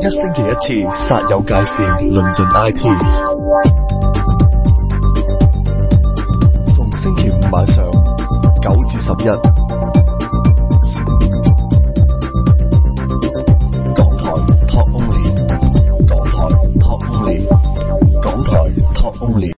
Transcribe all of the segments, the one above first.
一星期一次，煞有介事，論盡 IT。逢星期五晚上9至11，港台 Talk Only， 港台 Talk Only， 港台 Talk Only。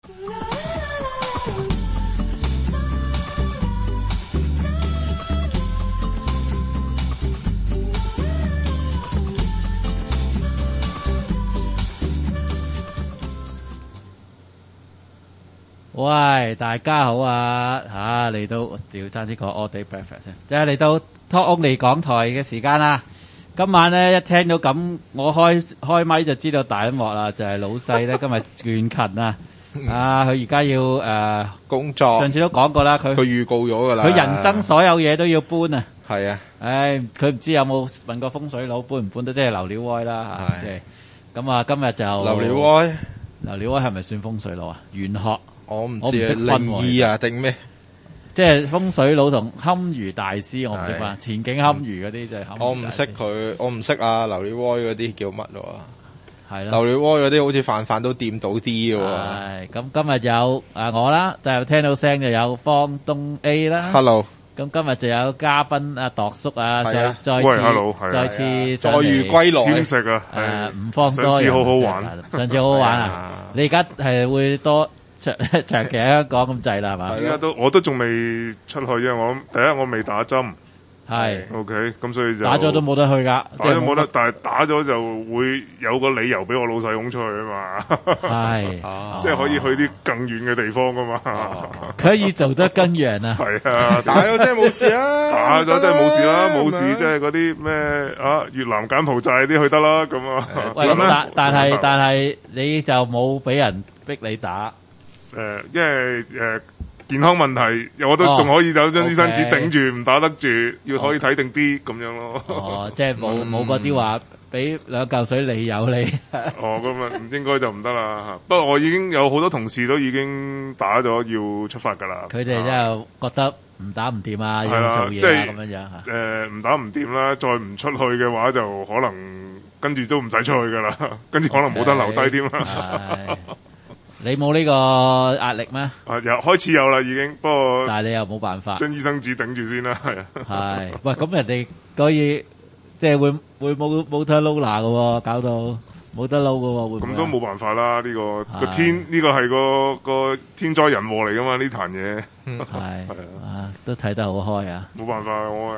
喂，大家好啊！嚟到調翻呢個 All Day Breakfast 先，即係嚟到 Talk Only 港台嘅時間啦。今晚咧一聽到咁，我開咪就知道大音樂啦，就係老細咧今日倦勤啊！佢而家要工作， 上次都講過啦，佢預告咗噶啦， 佢人生所有嘢都要搬啊！ 係啊， 佢唔知有冇問過風水佬搬唔搬得，即係流料歪啦嚇，即係咁啊！今日就流料歪， 流料歪係咪算風水佬啊？玄學。 我唔知靈異啊定咩？ 即係風水佬同堪輿大師，我唔識翻。前景堪輿嗰啲就係堪輿大師。 我唔識佢，我唔識啊！流料歪嗰啲叫乜咯？ 係咯， 流料歪嗰啲好似飯都掂到啲嘅喎。 係咁，今日有我啦，就聽到聲就有方東 A 啦。 Hello。 咁今日就有嘉賓阿度叔啊，再次再遇歸來。 兼食啊， 唔方多。 上次好好玩， 上次好好玩啊！你而家係會多長期喺香港咁滯啦，係嘛？ 而家我都仲未出去，因為我未打針。 係 OK， 咁所以就打咗都冇得去噶， 打咗冇得，但係打咗就會有個理由俾我老細拱出去啊嘛。 係， 即係可以去啲更遠嘅地方噶嘛。 可以做得更遠啊！ 係啊， 打咗真係冇事啊！ 打咗真係冇事啦，冇事即係嗰啲咩越南柬埔寨啲去得啦咁啊。 喂，但係你就冇俾人逼你打。 因為健康問題，我都仲可以有張醫生紙頂住，唔打得住，要可以睇定啲咁樣咯。 即係冇嗰啲話俾2嚿水你有你。 咁啊，應該就唔得啦。不過我已經有好多同事都已經打咗要出發㗎啦。 佢哋真係覺得唔打唔掂啊，要做嘢咁樣樣。 唔打唔掂啦，再唔出去嘅話就可能跟住都唔使出去㗎啦，跟住可能冇得留低添啦。 你冇呢個壓力咩？ 開始有啦，已經。不過， 但係你又冇辦法， 將醫生紙頂住先啦，係啊。 係，喂，咁人哋可以即係會冇得撈拿㗎喎，搞到冇得撈㗎喎，會唔會？ 咁都冇辦法啦，呢個天呢個係個天災人禍嚟㗎嘛，呢壇嘢。 係啊，都睇得好開啊！ 冇辦法，我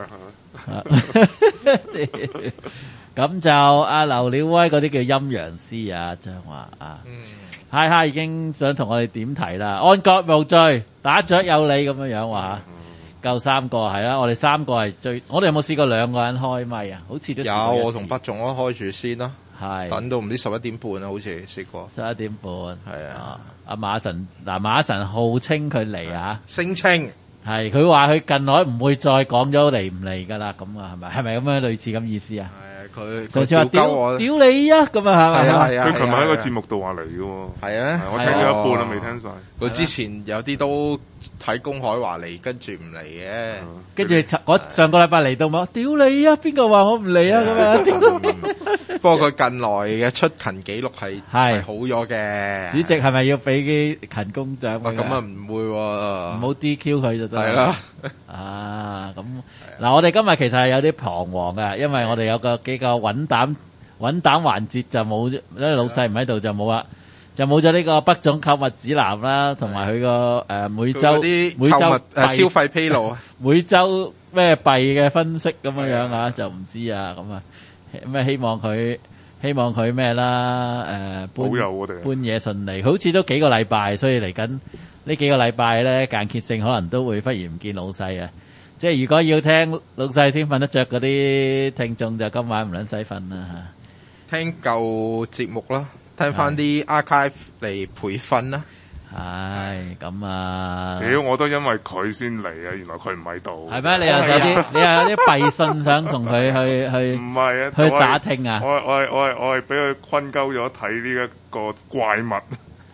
咁就阿劉料威嗰啲叫陰陽師啊，張華啊。嗨已經想同我哋點題啦，安國無罪，打雀有理咁樣樣話夠3個係啦，我哋3個係最，我哋有冇試過2個人開咪啊？好似都有，我同北總都開住先啦， 係等到唔知11點半啊，好似試過 11點半， 係啊。 阿馬神號稱佢嚟啊， 聲稱係佢話佢近來唔會再講咗嚟唔嚟噶啦，咁啊係咪咁樣類似咁意思啊？ 佢上次話屌你啊，咁啊係咪？ 佢琴日喺個節目度話嚟嘅喎。係啊， 我聽咗一半啦，未聽晒。 佢之前有啲都睇公海話嚟，跟住唔嚟嘅。 跟住我上個禮拜嚟到冇，屌你啊！邊個話我唔嚟啊？咁啊！ 不過佢近來嘅出勤記錄係好咗嘅。 主席係咪要俾啲勤工獎？ 咁啊唔會喎， 唔好 DQ 佢就得。 係啦。 咁嗱，我哋今日其實係有啲彷徨嘅，因為我哋有個幾個穩膽環節就冇，因為老細唔喺度就冇啦，就冇咗呢個北總購物指南啦，同埋佢個每週消費披露啊， 每週咩幣嘅分析咁樣樣啊，就唔知啊咁啊，咩希望佢咩啦， 保佑我哋搬嘢順利，好似都幾個禮拜，所以嚟緊呢幾個禮拜咧間歇性可能都會忽然唔見老細啊。即係如果要聽老細先瞓得着嗰啲聽眾，就今晚唔撚使瞓啦嚇。 聽舊節目啦，聽翻啲 archive 嚟培訓啦。 係咁啊！ 屌，我都因為佢先嚟啊，原來佢唔喺度。 係咩？你又有啲弊信想同佢去唔係啊？ 去打聽啊？ 我係俾佢困鳩咗睇呢一個怪物。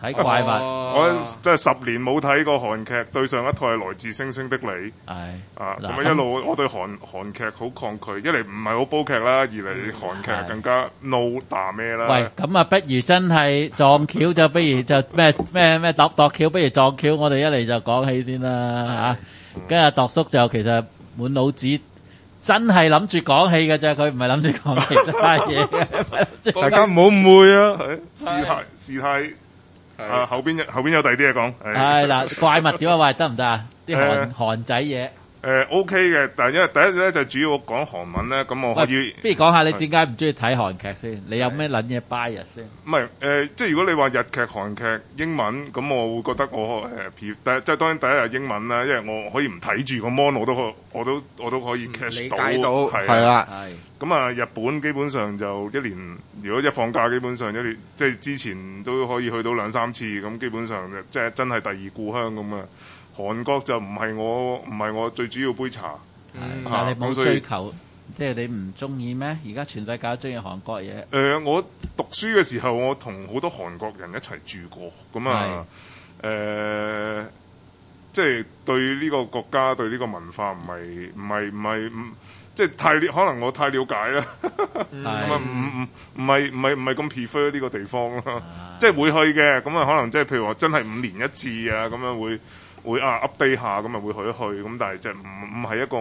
睇怪物， 我真係10年冇睇過韓劇，對上一套係來自星星的你。 係啊，咁一路我對韓劇好抗拒，一嚟唔係好煲劇啦，二嚟韓劇更加 no 打咩啦。 喂，咁啊，不如真係撞橋就不如就咩度橋，不如撞橋。我哋一嚟就講起先啦嚇，跟住度叔就其實滿腦子。真係諗住講戲嘅啫，佢唔係諗住講其他嘢嘅。 大家唔好誤會啊！ 事態啊，後邊有第二啲嘢講。 係嗱，怪物點啊？喂，得唔得啊？啲韓仔嘢。 OK 嘅，但係因為第一咧就主要講韓文咧，咁我可以不如講下你點解唔中意睇韓劇先？你有咩撚嘢 bias 先？ 唔係即係如果你話日劇、韓劇、英文，咁我會覺得我即係當然第一係英文啦，因為我可以唔睇住個 mon，我都可以 catch 到，係啦。咁啊，日本基本上就一年，如果一放假，基本上一年即係之前都可以去到2-3次，咁基本上即係真係第二故鄉咁啊。韓國就唔係我最主要杯茶， 但你冇追求，即係你唔中意咩？而家全世界都中意韓國嘢。 我讀書嘅時候，我同好多韓國人一齊住過，咁啊，即係對呢個國家、對呢個文化唔係，即係可能我太了解啦，咁啊唔係咁 prefer 呢個地方啦，即係會去嘅，咁啊可能即係譬如話真係5年一次啊，咁樣會 update 下，咁啊會去一去，咁但係即係唔係一個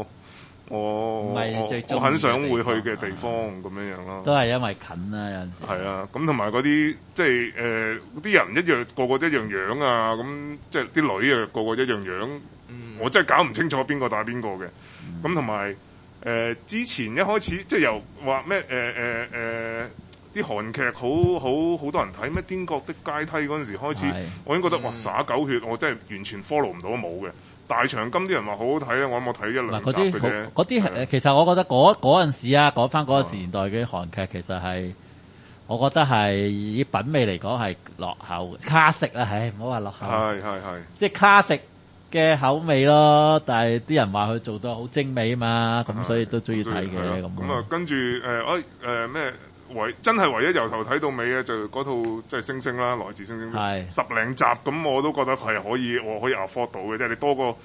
我很想會去嘅地方咁樣樣咯。 都係因為近啦，有陣時。係啊，咁同埋嗰啲即係啲人一樣，個個一樣樣啊，咁即係啲女啊個個一樣樣，我真係搞唔清楚邊個打邊個嘅。咁同埋之前一開始即係由話咩啲韓劇好多人睇咩《癲國的階梯》嗰陣時開始，我已經覺得哇灑狗血，我真係完全 follow 唔到冇嘅。大長今啲人話好好睇咧，我諗我睇1-2集嘅啫。 嗰啲其實我覺得嗰陣時啊，講翻嗰個年代嘅韓劇，其實係我覺得係以品味嚟講係落後卡食啦，唔好話落後。係，即係卡食嘅口味咯，但係啲人話佢做到好精美啊嘛，咁所以都中意睇嘅咁。 咁啊，跟住咩？真係唯一由頭睇到尾嘅就嗰套即係星星啦，來自星星10零集，咁我都覺得係我可以 afford 到嘅，即係你多過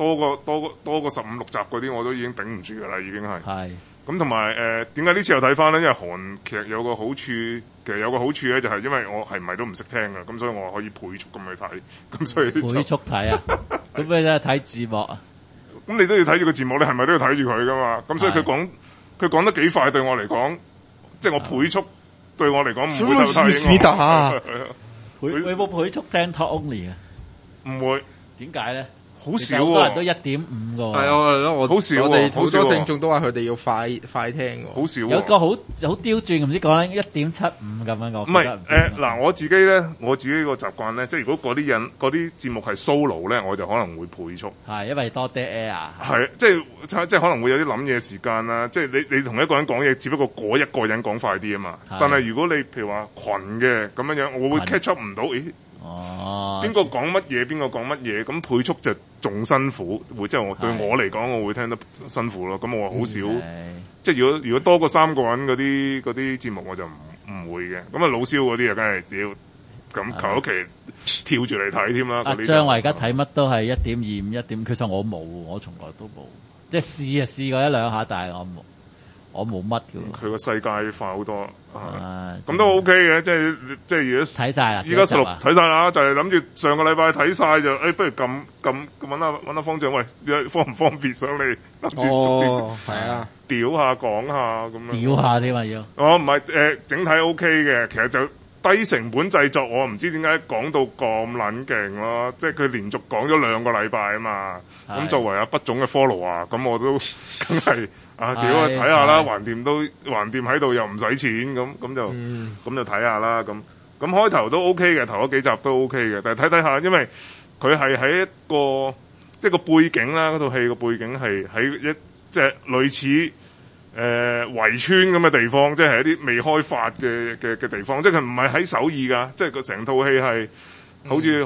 15-16集嗰啲我都已經頂唔住㗎啦，已經係。係。咁同埋點解呢次又睇翻咧？因為韓劇有個好處，其實有個好處咧，就係因為我係唔係都唔識聽㗎，咁所以我可以倍速咁去睇，咁所以倍速睇啊！咁你真係睇字幕啊？ 咁你都要睇住個字幕，你係咪都要睇住佢㗎嘛？咁所以佢講得幾快對我嚟講。即係我倍速對我嚟講唔會受太影響。 你冇倍速聽 Talk Only 啊？ 唔會。 點解咧？ 好少喎， 好多人都1.5個。 係啊，我好少， 我哋好多聽眾都話佢哋要快聽喎。 好少。 有個好刁鑽，唔知講緊1.75咁樣講。 唔係嗱，我自己個習慣咧，即係如果嗰啲節目係 solo 咧，我就可能會倍速。 係因為多 dead air。係即係可能會有啲諗嘢時間啦。即係你同一個人講嘢，只不過嗰一個人講快啲啊嘛。但係如果你譬如話群嘅咁樣樣，我會 catch up 唔到。邊個講乜嘢？邊個講乜嘢？咁倍速就仲辛苦，即係對我嚟講，我會聽得辛苦咯。咁我好少，即係如果多過3個人嗰啲節目，我就唔會嘅。咁啊，老蕭嗰啲啊，梗係要咁求其跳住嚟睇添啦。 阿張話而家睇乜都係1.25、1.5，其實我冇，我從來都冇，即係試過1-2下，但係我冇乜嘅。佢個世界快好多，咁都 OK 嘅，即係如果睇晒啦， 依家16睇晒啦，就係諗住上個禮拜睇晒就，不如撳揾下方丈，喂，方唔方便上嚟？ 係啊， 屌下講下咁樣。 屌下添嘛要？ 唔係整體 OK 嘅，其實就低成本製作，我唔知點解講到咁撚勁咯，即係佢連續講咗2個禮拜啊嘛。咁作為不總嘅 follow 啊，咁我都梗係。屌啊！睇下啦，橫掂喺度又唔使錢，咁就睇下啦。咁開頭都 OK 嘅，頭嗰幾集都 OK 嘅。但係睇下，因為佢係喺一個背景啦，嗰套戲個背景係喺即係類似圍村咁嘅地方，即係一啲未開發嘅地方。即係佢唔係喺首爾㗎，即係個成套戲係好似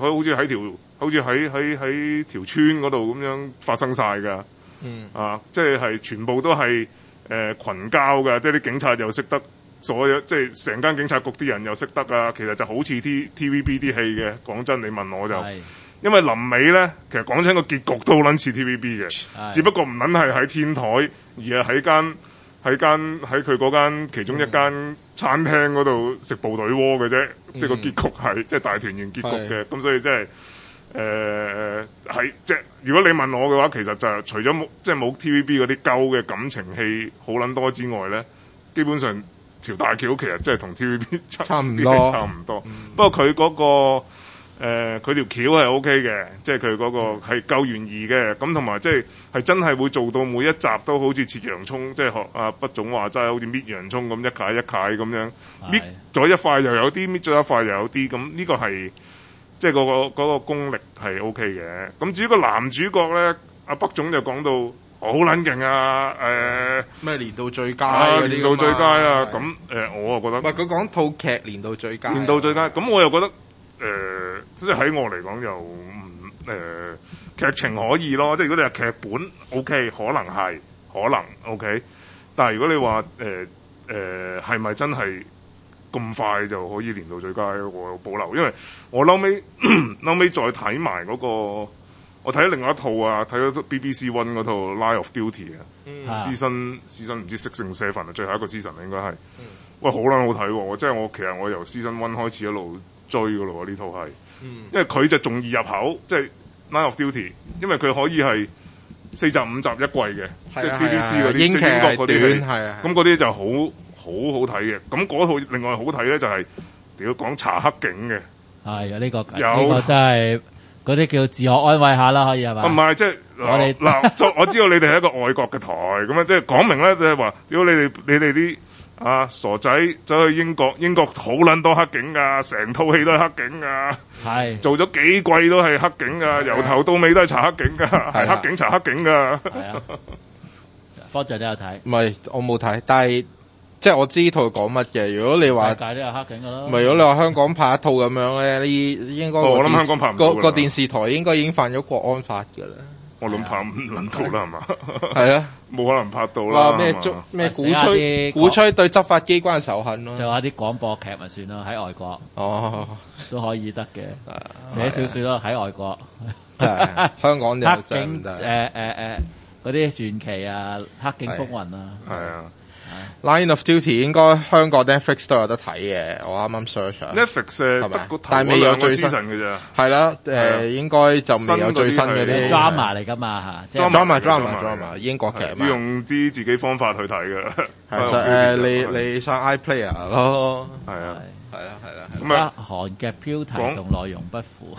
喺條村嗰度咁樣發生晒㗎。即係全部都係群交嘅，即係啲警察又識得所有即係成間警察局啲人又識得啊，其實就好似TVB 啲戲嘅。講真，你問我就，因為臨尾咧，其實講真個結局都好撚似 TVB 嘅，只不過唔撚係喺天台，而係喺佢嗰間其中一間餐廳嗰度食部隊鍋嘅啫，即係個結局係即係大團圓結局嘅，咁所以即係係即係如果你問我嘅話，其實就除咗即係冇 TVB 嗰啲鳩嘅感情戲好撚多之外咧，基本上條大橋其實即係同 TVB 差唔多。不過佢嗰個佢條橋係 OK 嘅，即係佢嗰個係夠懸疑嘅，咁同埋即係真係會做到每一集都好似切洋葱，即係學阿畢總話齋，好似搣洋葱咁一塊一塊咁樣，搣咗一塊又有啲，搣咗一塊又有啲，咁呢個係即係嗰個功力係 OK 嘅。咁至於個男主角咧，阿畢總就講到好撚勁啊！ 咩年度最佳嗰啲， 年度最佳啊！咁我啊覺得， 唔係佢講套劇年度最佳， 年度最佳，咁我又覺得。即係喺我嚟講又劇情可以咯，即係如果你話劇本 OK， 可能 OK， 但係如果你話係咪真係咁快就可以年度最佳，我有保留，因為我後尾再睇埋嗰個，我睇咗另外一套啊，睇咗 BBC One 嗰套 Line of Duty 啊，season 唔知6定7啊，最後一個 season 應該係，喂好撚好睇喎，即係其實我由 season 1開始一路追噶咯喎，呢套係，因為佢就仲易入口，即係 Line of Duty， 因為佢可以係4集5集一季嘅，即係 BBC 嗰啲英劇嗰啲，咁嗰啲就好睇嘅。咁嗰套另外好睇咧就係屌講查黑警嘅， 係啊呢個真係嗰啲叫自我安慰下啦，可以係嘛？ 唔係即係嗱，我知道你哋係一個外國嘅台，咁啊即係講明咧，就係話如果你哋啲。傻仔走去英國好撚多黑警噶，成套戲都係黑警噶，係做咗幾季都係黑警噶，由頭到尾都係查黑警噶，係黑警查黑警噶。係啊， 方丈都有睇， 唔係我冇睇，但係即係我知套講乜嘅。如果你話世界都有黑警噶啦， 唔係如果你話香港拍一套咁樣咧，呢應該我諗香港拍唔到個電視台應該已經犯咗國安法噶啦。 我諗拍唔撚到啦，係嘛？ 係啊， 冇可能拍到啦。 咩鼓吹對執法機關仇恨咯？ 就話啲廣播劇咪算咯，喺外國都可以得嘅，寫小說咯，喺外國。 香港就黑警嗰啲傳奇啊，黑警風雲啊， 係啊。 Line of Duty 應該香港 Netflix 都有得睇嘅，我啱啱 search Netflix 但係未有最新嘅啫。 係啦，應該就未有最新嗰啲 drama 嚟噶嘛嚇 ，drama 英國劇要用啲自己方法去睇嘅。 係你上 iPlayer 咯， 係啊， 係啦。 咁啊，韓劇標題同內容不符。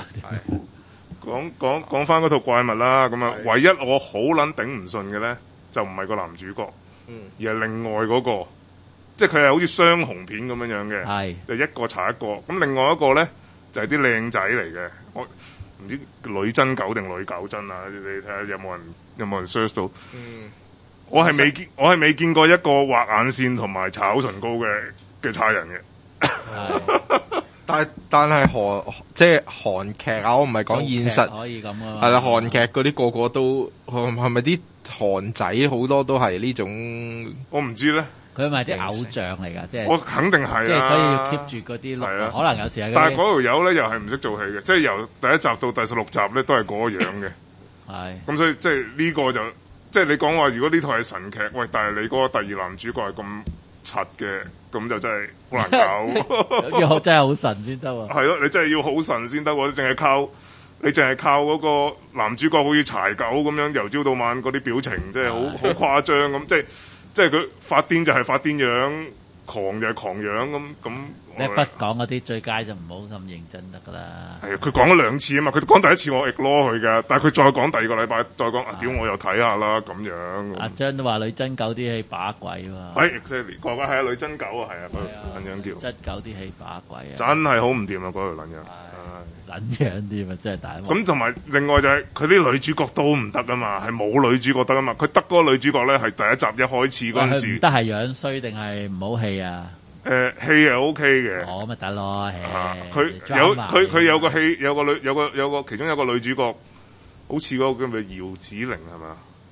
講翻嗰套怪物啦，咁啊，唯一我好撚頂唔順嘅咧，就唔係個男主角。而係另外嗰個，即係佢係好似雙雄片咁樣嘅，就一個查一個。咁另外一個咧就係啲靚仔嚟嘅，我唔知女真狗定女狗真啊？你睇下有冇人 search 到？我係未見過一個畫眼線同埋搽口唇膏嘅差人嘅。 但係即係韓劇啊，我唔係講現實， 可以咁啊。 係啦，韓劇嗰啲個個都係咪啲韓仔好多都係呢種？ 我唔知咧。 佢咪啲偶像嚟㗎，即係我肯定係。 即係可以 keep 住嗰啲，可能有時係。 但係嗰條友咧又係唔識做戲嘅，即係由第一集到第16集咧都係嗰個樣嘅。係。咁所以即係呢個就即係你講話，如果呢套係神劇，喂，但係你嗰個第二男主角係咁柒嘅，咁就真係好難搞。 要真係好神先得喎。 係咯，你真係要好神先得喎，你淨係靠嗰個男主角好似柴狗咁樣由朝到晚嗰啲表情，即係好誇張咁，即係佢發癲就係發癲樣，狂就係狂樣咁。 你不講嗰啲最佳就唔好咁認真得噶啦。 係啊，佢講咗2次啊嘛，佢講第一次我 ignore 佢噶，但係佢再講第二個禮拜再講，屌我又睇下啦咁樣。阿張都話女真狗啲戲把鬼嘛。 exactly 講緊係啊，女真狗啊，係啊，佢撚樣叫。 真狗啲戲把鬼啊！ 真係好唔掂啊，嗰條撚樣。 撚樣啲咪真係大鑊。 咁同埋另外就係佢啲女主角都唔得啊嘛，係冇女主角得啊嘛，佢得嗰個女主角咧係第一集一開始嗰陣時。 得係樣衰定係唔好戲啊？ 戲係 OK 嘅。 哦，咪得咯。 佢有個戲有個其中有個女主角，好似嗰個叫咩姚子羚係嘛？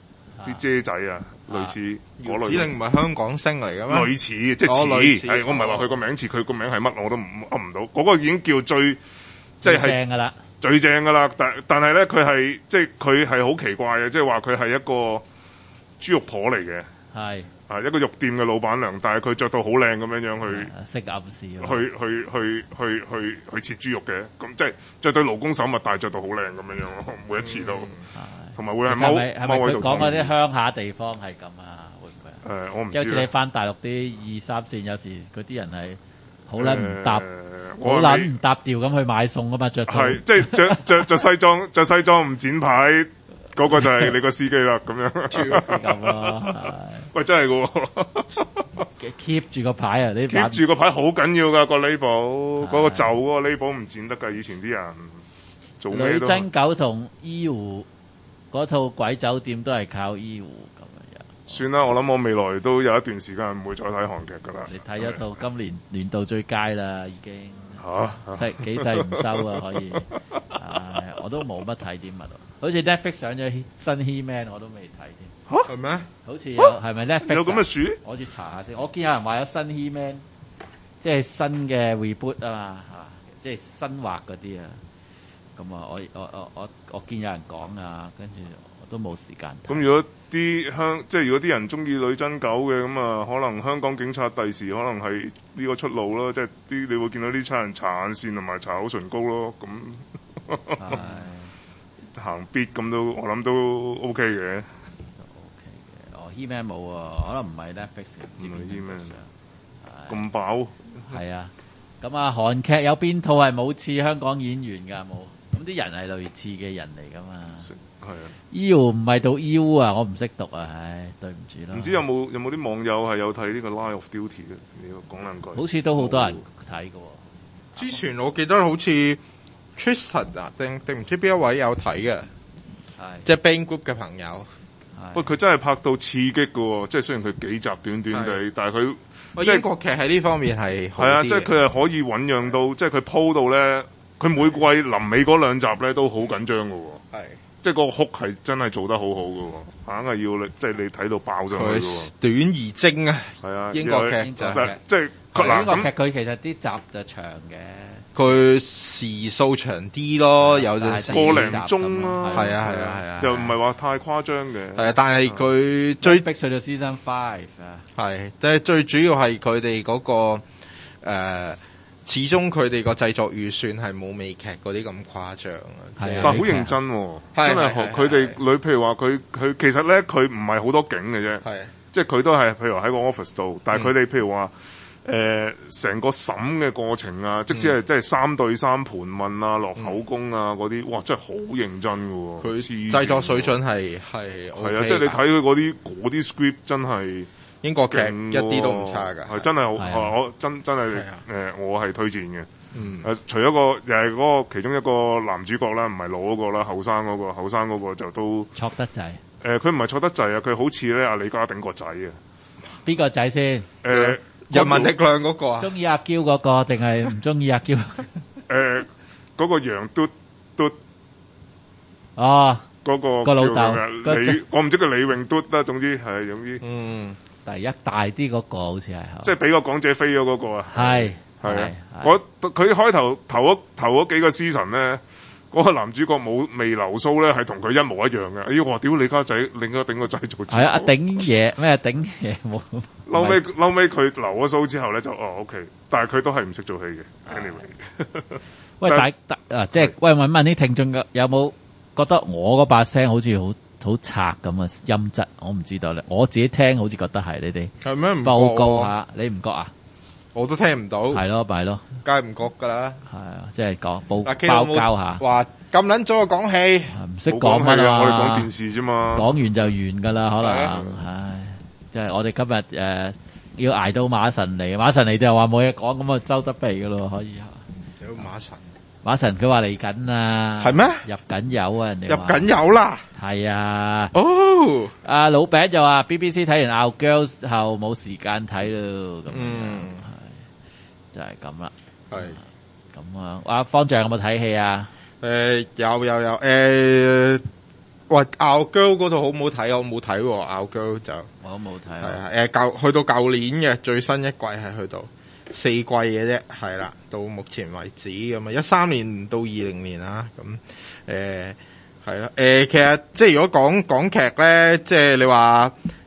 啲姐仔啊，類似嗰類。 指令唔係香港星嚟嘅咩？ 類似即係類似係我唔係話佢個名似，佢個名係乜我都噏唔到。嗰個已經叫最即係正㗎啦， 最正㗎啦。但係咧，佢係即係佢係好奇怪嘅，即係話佢係一個豬肉婆嚟嘅。 係啊，一個肉店嘅老闆娘，但係佢着到好靚咁樣去識暗示去切豬肉嘅，咁即係着對勞工手襪，但係着到好靚咁樣咯，每一次都，同埋會係踎係咪佢講嗰啲鄉下地方係咁啊？會唔會啊？ 我唔知。 即係你翻大陸啲2、3線，有時嗰啲人係好撚唔搭，好撚唔搭調咁去買餸噶嘛，着係即係着西裝唔剪牌。嗰個就係你個司機啦，咁樣咁咯。 喂，真係嘅 ，keep 住個牌啊！你 keep 住個牌好緊要噶，個 label，嗰個袖嗰個 label 唔剪得噶。以前啲人做咩都。女真狗同醫護嗰套鬼酒店都係靠醫護咁樣。 算啦，我諗我未來都有一段時間唔會再睇韓劇噶啦。 你睇一套今年年度最佳啦，已經幾世唔收啊，可以。我都冇乜睇啲乜。好似 Netflix 上咗新 He-Man 我都未睇添。 係咩？ 好似有係咪 Netflix 有咁嘅書？ 我要查下先。我見有人話有新 He-Man，即係新嘅 reboot 啊嘛，即係新畫嗰啲啊。咁啊，我見有人講啊，跟住我都冇時間睇。 咁如果即係如果啲人中意女真狗嘅，咁啊，可能香港警察第時可能係呢個出路咯，即係你會見到啲差人搽眼線同埋搽口唇膏咯，咁。行必咁都，我諗都 OK 嘅。 都 OK 嘅。He-Man 冇喎，可能唔係 Netflix 嘅。 唔係 He-Man 咁飽。係啊。咁啊，韓劇有邊套係冇似香港演員㗎？冇。咁啲人係類似嘅人嚟㗎嘛。 係啊。 腰唔係讀腰啊，我唔識讀啊，唉，對唔住啦。 唔知有冇啲網友係有睇呢個 Line of Duty 嘅？你要講兩句。 好似都好多人睇㗎喎。 之前我記得好似。Tristan 啊，定唔知邊一位有睇嘅，即係 Bang Group 嘅朋友。 不過佢真係拍到刺激嘅喎，即係雖然佢幾集短地，但係佢即係英國劇喺呢方面係啊，即係佢係可以醖釀到，即係佢鋪到咧，佢每季臨尾嗰2集咧都好緊張嘅喎。係，即係個哭係真係做得好好嘅喎，硬係要即係你睇到爆上去嘅喎。 短而精啊， 係啊， 英國劇就係即係英國劇佢其實啲集就長嘅。 佢時數長啲咯，有陣時個零鐘咯， 係啊， 又唔係話太誇張嘅。 係啊，但係佢最逼去到 Season 5啊。 係，但係最主要係佢哋嗰個始終佢哋個製作預算係冇美劇嗰啲咁誇張啊。 但係好認真喎，真係佢哋譬如話佢其實咧佢唔係好多景嘅啫，即係佢都係譬如話喺個 office 度，但係佢哋譬如話。成個審嘅過程啊，即使係即係3對3盤問啊、落口供啊嗰啲，哇，真係好認真㗎喎！ 佢製作水準係OK 啊，即係你睇佢嗰啲 script 真係英國劇一啲都唔差㗎， 係真係好，我真係我係推薦嘅。除咗又係嗰個其中一個男主角啦，唔係老嗰個啦，後生嗰個就都錯得滯。 佢唔係錯得滯啊，佢好似咧阿李家鼎個仔啊。 邊個仔先？ 人民力量嗰個啊？ 中意阿嬌嗰個定係唔中意阿嬌？ 嗰個楊嘟嘟哦， 嗰個老豆我唔知佢李永嘟啦，總之第一大啲嗰個好似係， 即係俾個港姐飛咗嗰個啊，係啊， 佢開頭嗰幾個 season 咧，嗰個男主角未留鬚咧，係同佢一模一樣嘅。我話屌你家仔，另一個頂個仔做。係啊，頂爺咩頂爺冇。 後尾佢留咗鬚之後咧就OK，但係佢都係唔識做戲嘅。Anyway， 喂即係喂問啲聽眾有冇覺得我嗰把聲好似好拆咁啊音質？我唔知道咧，我自己聽好似覺得係你哋。 係咩？ 報告下，你唔覺啊？ 我都聽唔到。係咯，梗係唔覺噶啦。 係啊，即係講報交下。 話咁撚早就講戲， 唔識講乜啊？ 我哋講電視啫嘛。 講完就完噶啦，可能。唉，即係我哋今日要捱到馬神嚟，馬神嚟就話冇嘢講，咁啊收得皮噶咯，可以。 有馬神佢話嚟緊啊。 係咩？ 入緊油啊，人哋。 入緊油啦。 係啊。 哦。 阿老餅就話 BBC 睇完 Our Girls 後冇時間睇咯，咁就係咁啦。係。咁啊，阿方丈有冇睇戲啊？ 有。 喂，Our Girl 嗰套好唔好睇？我冇睇喎，Our Girl 就我都冇睇係啊。 去到舊年嘅最新一季係去到4季嘅啫，係啦，到目前為止咁啊，13年到20年啊，咁係啦，其實即係如果講劇咧，即係你話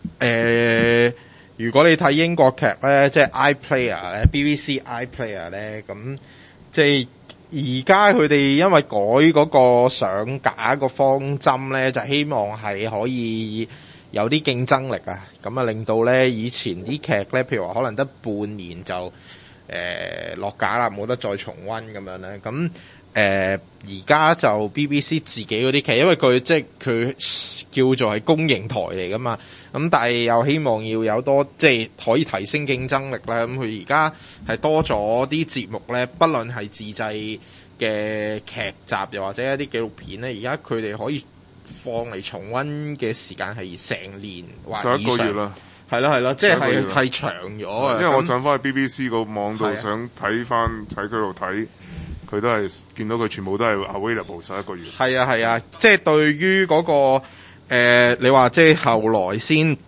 如果你睇英國劇咧，即係 iPlayer 咧 ，BBC iPlayer 咧，咁即係而家佢哋因為改嗰個上架個方針咧，就希望係可以有啲競爭力啊，咁啊令到咧以前啲劇咧，譬如話可能得半年就落架啦，冇得再重溫咁樣咧，咁而家就 BBC 自己嗰啲劇，因為佢即係佢叫做係公營台嚟噶嘛，咁但係又希望要有多即係可以提升競爭力啦。咁佢而家係多咗啲節目咧，不論係自製嘅劇集，又或者一啲紀錄片咧，而家佢哋可以放嚟重溫嘅時間係成年或以上。11個月啦，係咯，即係長咗啊！ 因為我上翻去 BBC 個網度想睇翻喺佢度睇。佢都係見到佢全部都係 available 11個月。係啊，即係對於嗰個你話即係後來先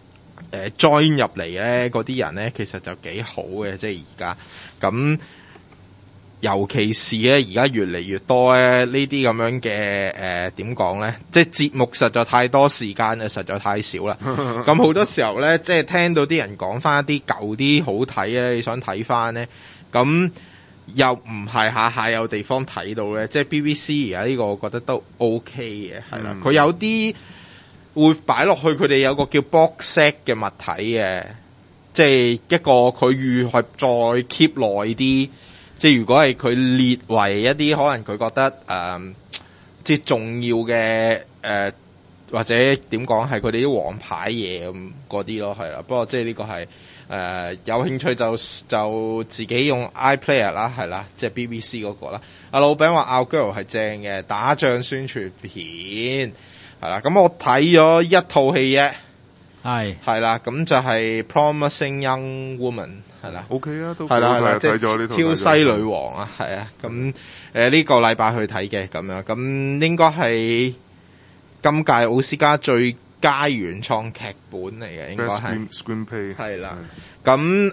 join 入嚟咧嗰啲人咧，其實就幾好嘅，即係而家咁，尤其是咧而家越嚟越多咧呢啲咁樣嘅點講咧，即係節目實在太多，時間就實在太少啦。咁好多時候咧，即係聽到啲人講翻一啲舊啲好睇咧，你想睇翻咧，咁。又唔係下下有地方睇到咧，即係 BBC 而家呢個我覺得都 OK 嘅，係啦。佢有啲會擺落去，佢哋有個叫 box set 嘅物體嘅，即係一個佢預係再 keep 耐啲。即係如果係佢列為一啲可能佢覺得即係重要嘅或者點講係佢哋啲王牌嘢咁嗰啲咯，係啦。不過即係呢個係。有興趣就自己用 iPlayer 啦，係啦，即係 BBC 嗰個啦。阿老餅話 Our Girl 係正嘅，打仗宣傳片係啦。咁我睇咗一套戲啫，係啦，咁就係 Promising Young Woman 係啦。 OK 啊，都係啦，即係睇咗呢套超西女王啊，係啊。咁呢個禮拜去睇嘅咁樣，咁應該係今屆奧斯卡最佳原創劇本嚟嘅，應該係 Screenplay 係啦。咁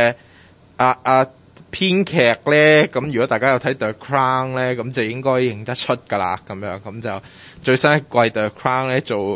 編劇咧，咁如果大家有睇 The Crown 咧，咁就應該認得出噶啦。咁樣咁就最新一季 The Crown 咧做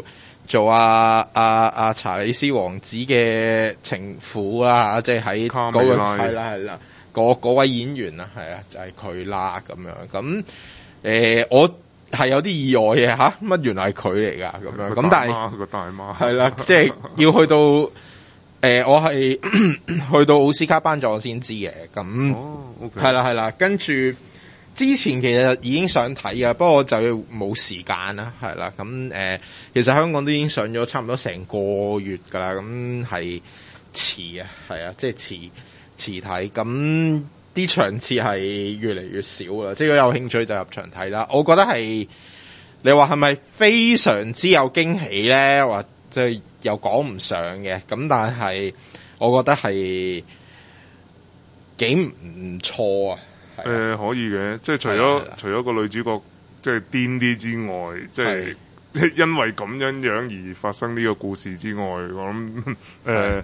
查理斯王子嘅情婦啦，即係喺嗰個係啦嗰位演員啊，係啊，就係佢啦咁樣。咁我係有啲意外嘅吓，乜原來係佢嚟噶咁樣，咁但係個大媽係啦，即係要去到我係去到奧斯卡頒獎先知嘅，咁係啦，跟住之前其實已經想睇嘅，不過就冇時間啦，係啦，咁其實香港都已經上咗差唔多成個月噶啦，咁係遲啊，係啊，即係遲睇咁。啲場次係越嚟越少啦，即係如果有興趣就入場睇啦。我覺得係你話係咪非常之有驚喜咧，或者又講唔上嘅，咁但係我覺得係幾唔錯啊。 可以嘅，即係除咗個女主角即係癲啲之外，即係因為咁樣而發生呢個故事之外，我諗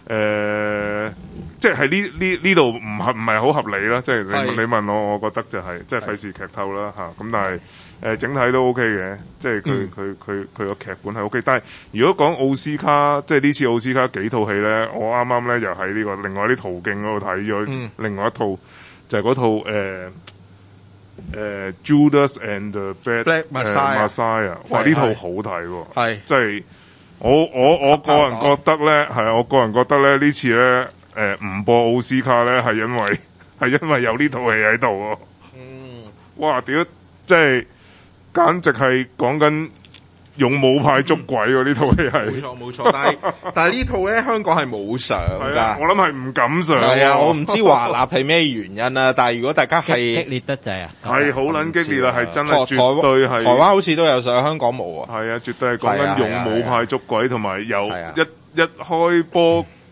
即係喺呢度唔係好合理啦。即係你問我覺得就係即係費事劇透啦嚇。咁但係整體都 OK 嘅，即係佢個劇本係 OK。但係如果講奧斯卡，即係呢次奧斯卡幾套戲咧，我啱啱咧又喺呢個另外啲途徑嗰度睇咗另外一套，就係嗰套Judas and the Black Messiah。哇！呢套好睇喎，係即係。我個人覺得咧，我個人覺得咧呢次咧，唔播奧斯卡咧係因為有呢套戲喺度喎。哇！屌，即係簡直係講緊勇武派捉鬼喎！呢套戲係冇錯，但係呢套咧香港係冇上㗎。 我諗係唔敢上。 係啊，我唔知華納係咩原因啊。但係如果大家係激烈得滯啊， 係好撚激烈啊，係真係絕對係。 台灣好似都有上，香港冇啊。 係啊，絕對係講緊勇武派捉鬼，同埋由一開波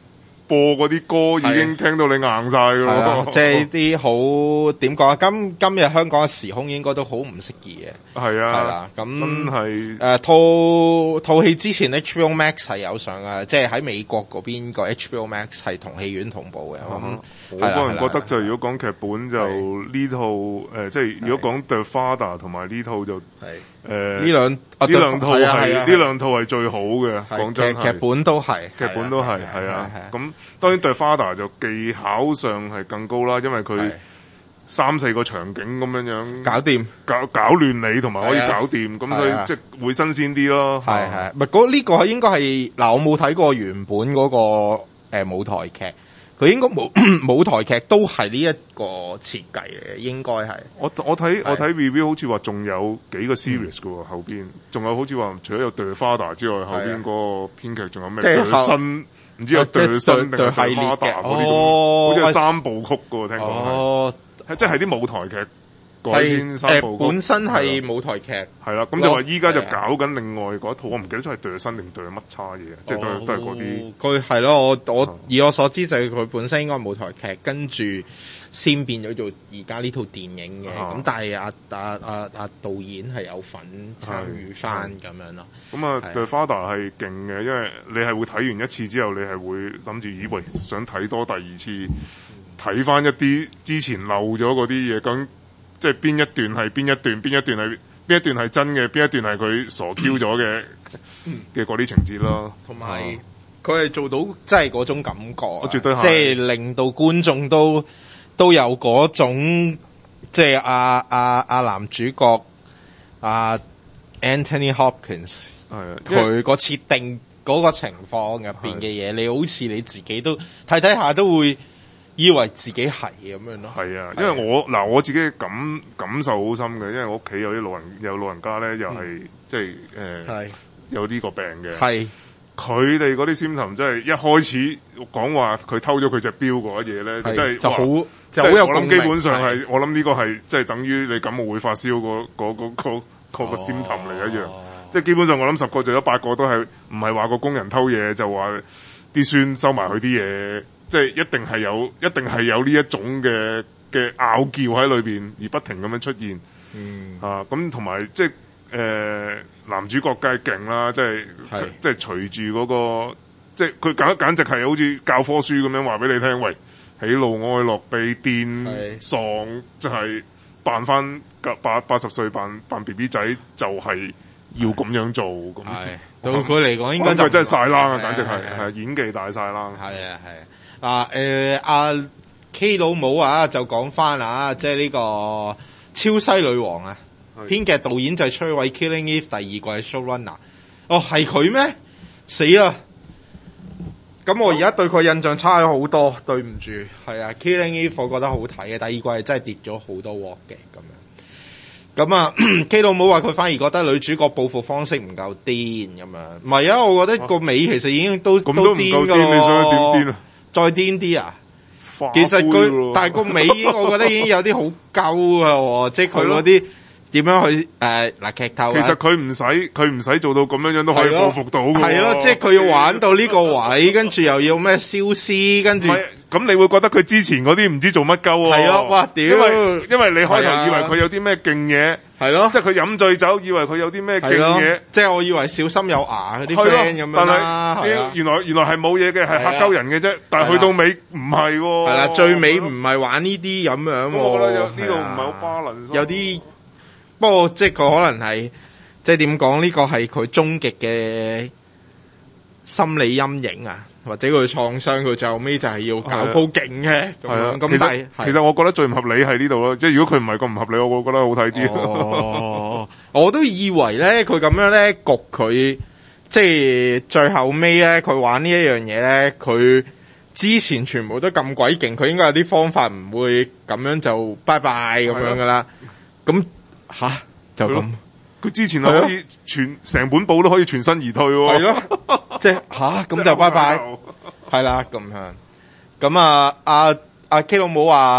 播嗰啲歌已經聽到你硬晒㗎咯。 即係啲好點講啊？今日香港嘅時空應該都好唔適宜嘅。 係啊， 係啦，咁真係套戲之前 HBO Max 係有上啊，即係喺美國嗰邊個 HBO Max 係同戲院同步嘅。 我個人覺得就如果講劇本就呢套即係如果講 The Father 同埋呢套就呢兩套係最好嘅。講真係劇本都係， 係啊。咁當然 The Father 就技巧上係更高啦，因為佢3-4個場景咁樣搞掂， 搞亂你，同埋可以搞掂，咁所以即係會新鮮啲咯。 係，唔係呢個應該係嗱，我冇睇過原本嗰個舞台劇。佢應該舞台劇都係呢一個設計嘅，應該係。我睇 review 好似話仲有幾個 series 嘅喎，後邊仲有好似話除咗有 The Father 之外，後邊嗰個編劇仲有咩？對新唔知有對新定係 Father 嗰啲，好似係3部曲嘅喎，聽講係即係啲舞台劇改編3部曲。 本身係舞台劇， 係啦，咁就話依家就搞緊另外嗰一套，我唔記得咗係對新定對乜叉嘢，即係都係嗰啲。 佢係咯，我以我所知就係佢本身應該係舞台劇，跟住先變咗做而家呢套電影嘅。咁但係阿導演係有份參與翻咁樣咯。 咁啊，The Father 係勁嘅，因為你係會睇完一次之後，你係會諗住以為想睇多第二次，睇翻一啲之前漏咗嗰啲嘢，咁即係邊一段係邊一段，邊一段係真嘅，邊一段係佢傻 Q 咗嘅嗰啲情節咯。同埋佢係做到即係嗰種感覺， 絕對係即係令到觀眾都有嗰種即係阿男主角Anthony Hopkins 佢個設定嗰個情況入邊嘅嘢，你好似你自己都睇下都會以為自己係咁樣咯。 係啊，因為我自己感受好深嘅，因為我屋企有啲老人家咧，又係即係有呢個病嘅。係佢哋嗰啲 symptom 真係一開始講話佢偷咗佢隻錶嗰嘢咧，真係就好有共鳴。基本上係我諗呢個係即係等於你感冒會發燒嗰個 symptom 嚟一樣。即係基本上我諗10個就有8個都係唔係話個工人偷嘢，就話啲孫收埋佢啲嘢。即係一定係有呢一種嘅拗撬喺裏邊，而不停咁樣出現。咁同埋即係男主角梗係勁啦，即係隨住嗰個，即係佢簡直係好似教科書咁樣話俾你聽，喂，喜怒哀樂悲癲喪，就係扮翻80歲扮 BB 仔，就係要咁樣做咁。 對佢嚟講應該就真係晒冷啊，簡直係演技大晒冷。 係。阿 K 老母就講翻即係呢個超西女王啊，編劇導演就係摧毀 Killing Eve 第2季嘅 showrunner。係佢咩？死啦！咁我而家對佢印象差咗好多，對唔住。係啊 ，Killing Eve 我覺得好睇嘅，第2季係真係跌咗好多鑊嘅咁樣。咁K 老母話佢反而覺得女主角報復方式唔夠癲咁樣。唔係啊，我覺得個尾其實已經都癲㗎咯。 你想點癲啊？ 再癲啲啊！其實佢，但係個尾我覺得已經有啲好鳩啊！即係佢嗰啲點樣去劇透。 其實佢唔使做到咁樣都可以報復到嘅。 係咯，即係佢要玩到呢個位，跟住又要咩消失，跟住咁你會覺得佢之前嗰啲唔知做乜鳩啊？ 係咯，哇屌！ 因為你開頭以為佢有啲咩勁嘢，係咯，即係佢飲醉酒以為佢有啲咩勁嘢， 即係我以為小心有牙嗰啲 friend 咁樣啦。 原來係冇嘢嘅，係嚇鳩人嘅啫。但係去到尾唔係喎。係啦， 最尾唔係玩呢啲咁樣。 我覺得呢度唔係好 balance。 有啲，不過即係佢可能係即係點講？呢個係佢終極嘅心理陰影啊！或者佢創傷，佢最後尾就係要搞鋪勁嘅咁樣。咁其實我覺得最唔合理係呢度咯，即係如果佢唔係咁唔合理，我會覺得好睇啲。 我都以為咧，佢咁樣咧焗佢，即係最後尾咧，佢玩呢一樣嘢咧，佢之前全部都咁鬼勁，佢應該有啲方法唔會咁樣就拜拜咁樣噶啦。咁就咁。 佢之前係可以成本簿都可以全身而退喎。 係咯，即係咁就拜拜。係啦，咁樣。咁阿 K 老母話，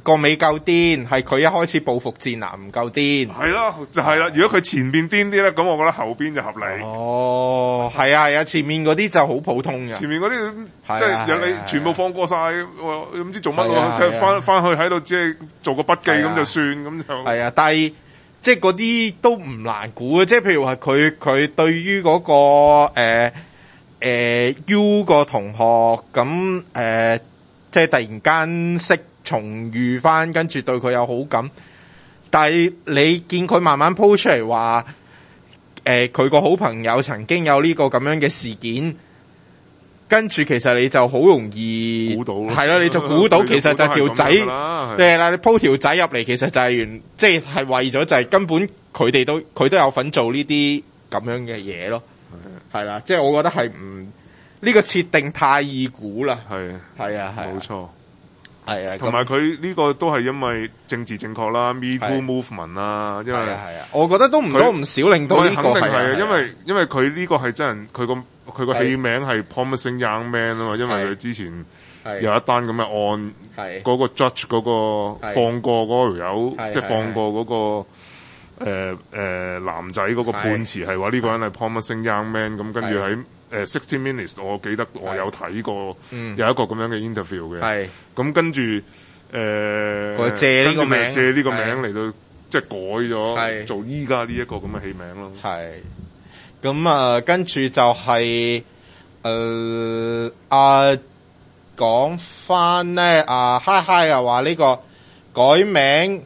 個尾夠癲，係佢一開始報復戰男唔夠癲。 係啦，就係啦。如果佢前邊癲啲咧，咁我覺得後邊就合理。 哦，係啊，前面嗰啲就好普通嘅。 前面嗰啲係啊即係有你全部放過晒，唔知做乜喎，即係翻去喺度即係做個筆記咁就算咁就。係啊，但係即係嗰啲都唔難估嘅，即係譬如話佢對於嗰個U 個同學咁即係突然間識重遇翻，跟住對佢有好感，但係你見佢慢慢鋪出嚟話，佢個好朋友曾經有呢個咁樣嘅事件，跟住其實你就好容易估到， 係啦，你就估到其實就條仔，係啦，你鋪條仔入嚟，其實就係即係為咗就係根本佢都有份做呢啲咁樣嘅嘢咯，係啦，即係我覺得係唔呢個設定太易估啦，係啊，冇錯。 係啊， 同埋佢呢個都係因為政治正確啦 ，Me Too Movement 啦，因為係啊，我覺得都唔多唔少令到呢個肯定係啊，因為佢呢個係真人，佢個戲名係 Promising Young Man 啊嘛，因為佢之前有一單咁嘅案，嗰個 judge 嗰個放過嗰條友，即係放過嗰個男仔嗰個判詞係話呢個人係 Promising Young Man， 咁跟住喺60 Minutes， 我記得我有睇過，有一個咁樣嘅 interview 嘅，咁跟住我借呢個名嚟到即係改咗做依家呢一個咁嘅戲名咯。 係，咁跟住就係講翻咧嗨嗨又話呢個改名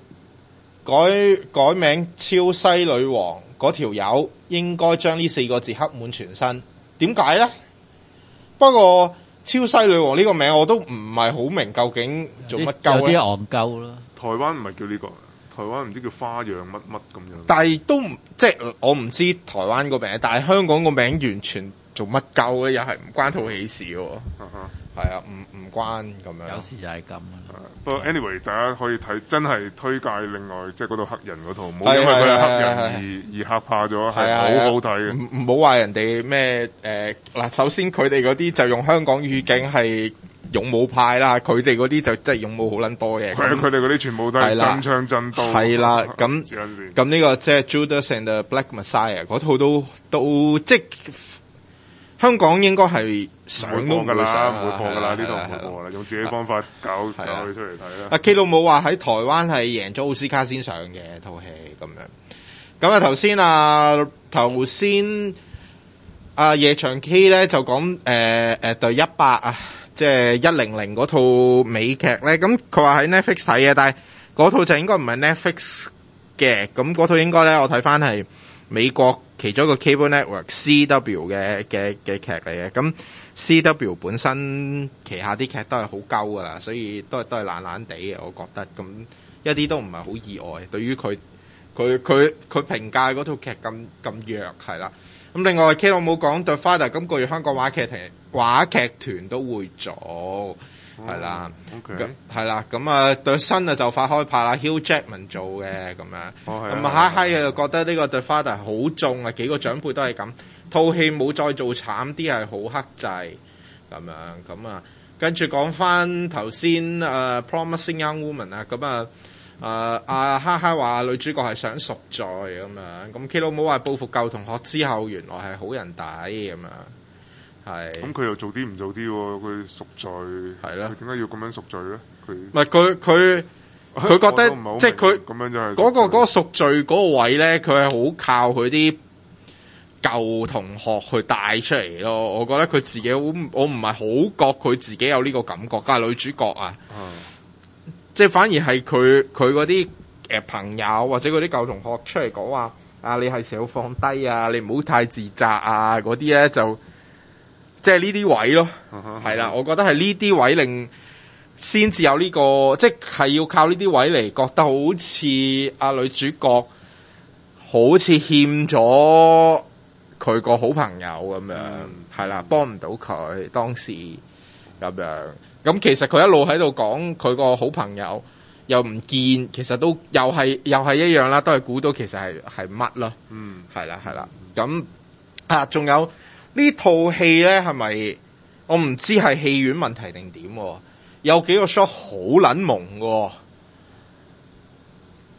超西女王嗰條友應該將呢4個字刻滿全身。點解咧？不過超西女王呢個名我都唔係好明究竟做乜鳩咧？ 有啲戇鳩啦。 台灣唔係叫呢個，台灣唔知叫花樣乜乜咁樣。 但係都即係我唔知台灣個名，但係香港個名完全做乜鳩咧？又係唔關套戲事喎。係啊，唔關咁樣。 有時就係咁。 不過 anyway，大家可以睇，真係推介另外即係嗰套黑人嗰套，唔好因為佢係黑人而嚇怕咗，係好好睇嘅。 唔好話人哋咩嗱，首先佢哋嗰啲就用香港語境係勇武派啦，佢哋嗰啲就真係勇武好撚多嘅。 係佢哋嗰啲全部都係真槍真刀。 係啦，咁呢個即係 Judas and the Black Messiah 嗰套都即係香港應該係上都唔會上， 唔會破㗎啦，呢度唔會破啦，用自己方法搞佢出嚟睇啦。 阿 K 老母話喺台灣係贏咗奧斯卡先上嘅套戲咁樣。咁頭先夜場 K 咧就講對100啊，即係100嗰套美劇咧。咁佢話喺 Netflix 睇嘅，但係嗰套就應該唔係 Netflix 嘅。咁嗰套應該咧我睇翻係美國其中一個 cable network CW 嘅劇嚟嘅，咁 CW 本身旗下啲劇都係好鳩噶啦，所以都係爛爛地嘅，我覺得咁一啲都唔係好意外。對於佢評價嗰套劇咁弱係啦。咁另外 K 老冇講 The Father 今個月香港話劇團都會做。係啦，係啦，咁對新就快開拍啦 ，Hugh Jackman 做嘅咁樣，咁嗨又覺得呢個 The Father 好重啊，幾個長輩都係咁，套戲冇再做慘啲，係好克制咁樣，咁跟住講翻頭先Promising Young Woman 啊，咁阿哈哈話女主角係想贖罪咁樣，咁 K 老冇話報復舊同學之後，原來係好人底咁樣。係，咁佢又做啲唔做啲喎？佢贖罪係啦， 佢點解要咁樣贖罪咧？佢唔係佢覺得即係佢咁樣就係嗰個贖罪嗰個位咧，佢係好靠佢啲舊同學去帶出嚟咯。我覺得佢自己我唔係好覺佢自己有呢個感覺。但係女主角啊，即係反而係佢嗰啲朋友或者嗰啲舊同學出嚟講話啊，你係時候放低啊，你唔好太自責啊，嗰啲咧就。即係呢啲位咯，係啦，我覺得係呢啲位令先至有呢個，即係要靠呢啲位嚟覺得好似阿女主角好似欠咗佢個好朋友咁樣，係啦，幫唔到佢當時咁樣。咁其實佢一路喺度講佢個好朋友又唔見，其實都又係一樣啦，都係估到其實係乜咯。係啦。咁仲有。呢套戲咧係咪我唔知係戲院問題定點？有幾個 shot 好撚蒙喎，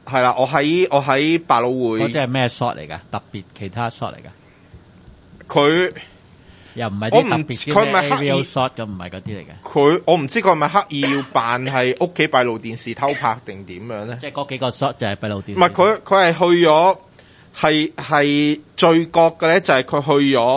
係啦，我喺百老匯。 嗰啲係咩 shot 嚟㗎？特別其他 shot 嚟㗎？ 佢又唔係我唔啲特別佢係咪嘅刻意 aerial shot 咁，唔係嗰啲嚟嘅。 我唔知佢係咪刻意要扮係屋企閉路電視偷拍定點樣咧？ 即係嗰幾個 shot 就係閉路電視。 唔係佢係去咗係最角嘅咧，就係佢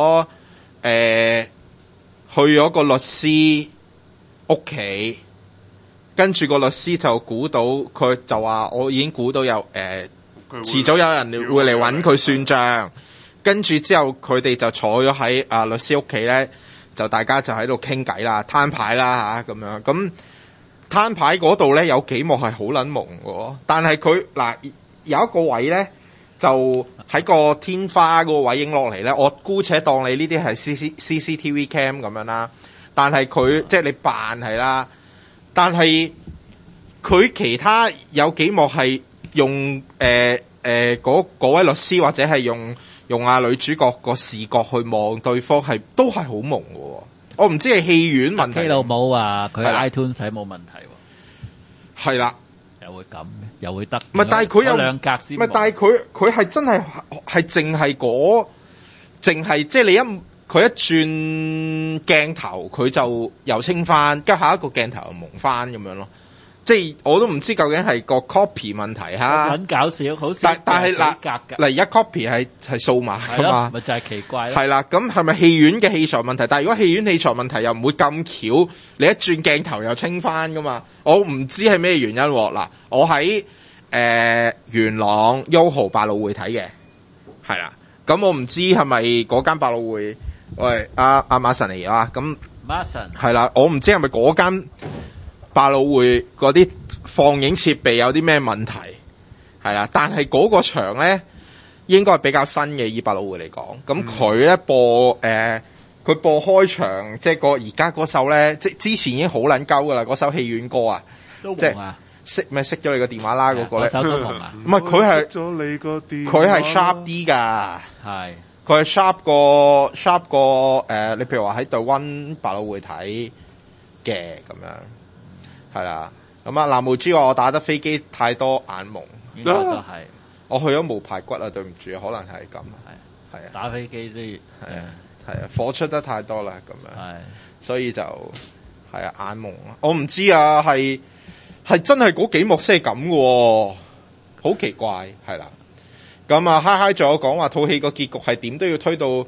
去咗個律師屋企，跟住個律師就估到佢就話我已經估到有遲早有人會嚟揾佢算賬。跟住之後，佢哋就坐咗喺律師屋企咧，就大家就喺度傾偈啦、攤牌啦嚇咁樣。咁攤牌嗰度咧有幾幕係好撚朦嘅，但係佢嗱有一個位咧，就喺個天花嗰個位影落嚟咧。我姑且當你呢啲係 CCTV cam 咁樣啦。但係佢即係你扮係啦，但係佢其他有幾幕係用嗰位律師或者係用女主角個視覺去望對方都係好朦嘅。我唔知係戲院問題。 基佬冇話佢係啦 iTunes 睇冇問題喎， 係啦， 又會咁嘅，又會得。 唔係，但係佢有兩格先。 唔係，但係佢係真係淨係即係你佢一轉鏡頭，佢就又清翻，跟下一個鏡頭又蒙翻咁樣咯。即係我都唔知究竟係個 copy 問題嚇， 很搞笑，好但係嗱格㗎。 而家 copy 係數碼㗎嘛， 咪就係奇怪咯。 係啦，咁係咪戲院嘅器材問題？但係如果戲院器材問題又唔會咁巧，你一轉鏡頭又清翻㗎嘛？我唔知係咩原因喎。嗱，我喺元朗 YOHO 百老匯睇嘅，係啦，咁我唔知係咪嗰間百老匯？喂，阿馬神嚟啊，咁馬神係啦，我唔知係咪嗰間百老匯嗰啲放映設備有啲咩問題，係啦，但係嗰個場咧應該係比較新嘅，以百老匯嚟講，咁佢咧播佢播開場，即係而家嗰首咧，即係之前已經好撚鳩噶啦，嗰首戲院歌啊，即係熄咗你個電話啦嗰個咧， 首都紅啊， 唔係佢係咗你個電， 佢係 sharp 啲噶， 係。 佢係 sharp 過你譬如話喺對溫百老匯睇嘅咁樣，係啦。咁啊，藍毛豬話我打得飛機太多眼蒙， 應該都係。 我去咗無排骨啊，對唔住，可能係咁。係啊， 打飛機都要係啊，火出得太多啦，咁樣。 係， 所以就係啊眼蒙啊。我唔知啊，係真係嗰幾幕先係咁嘅，好奇怪，係啦。咁啊，嗨嗨仲有講話套戲個結局係點都要推到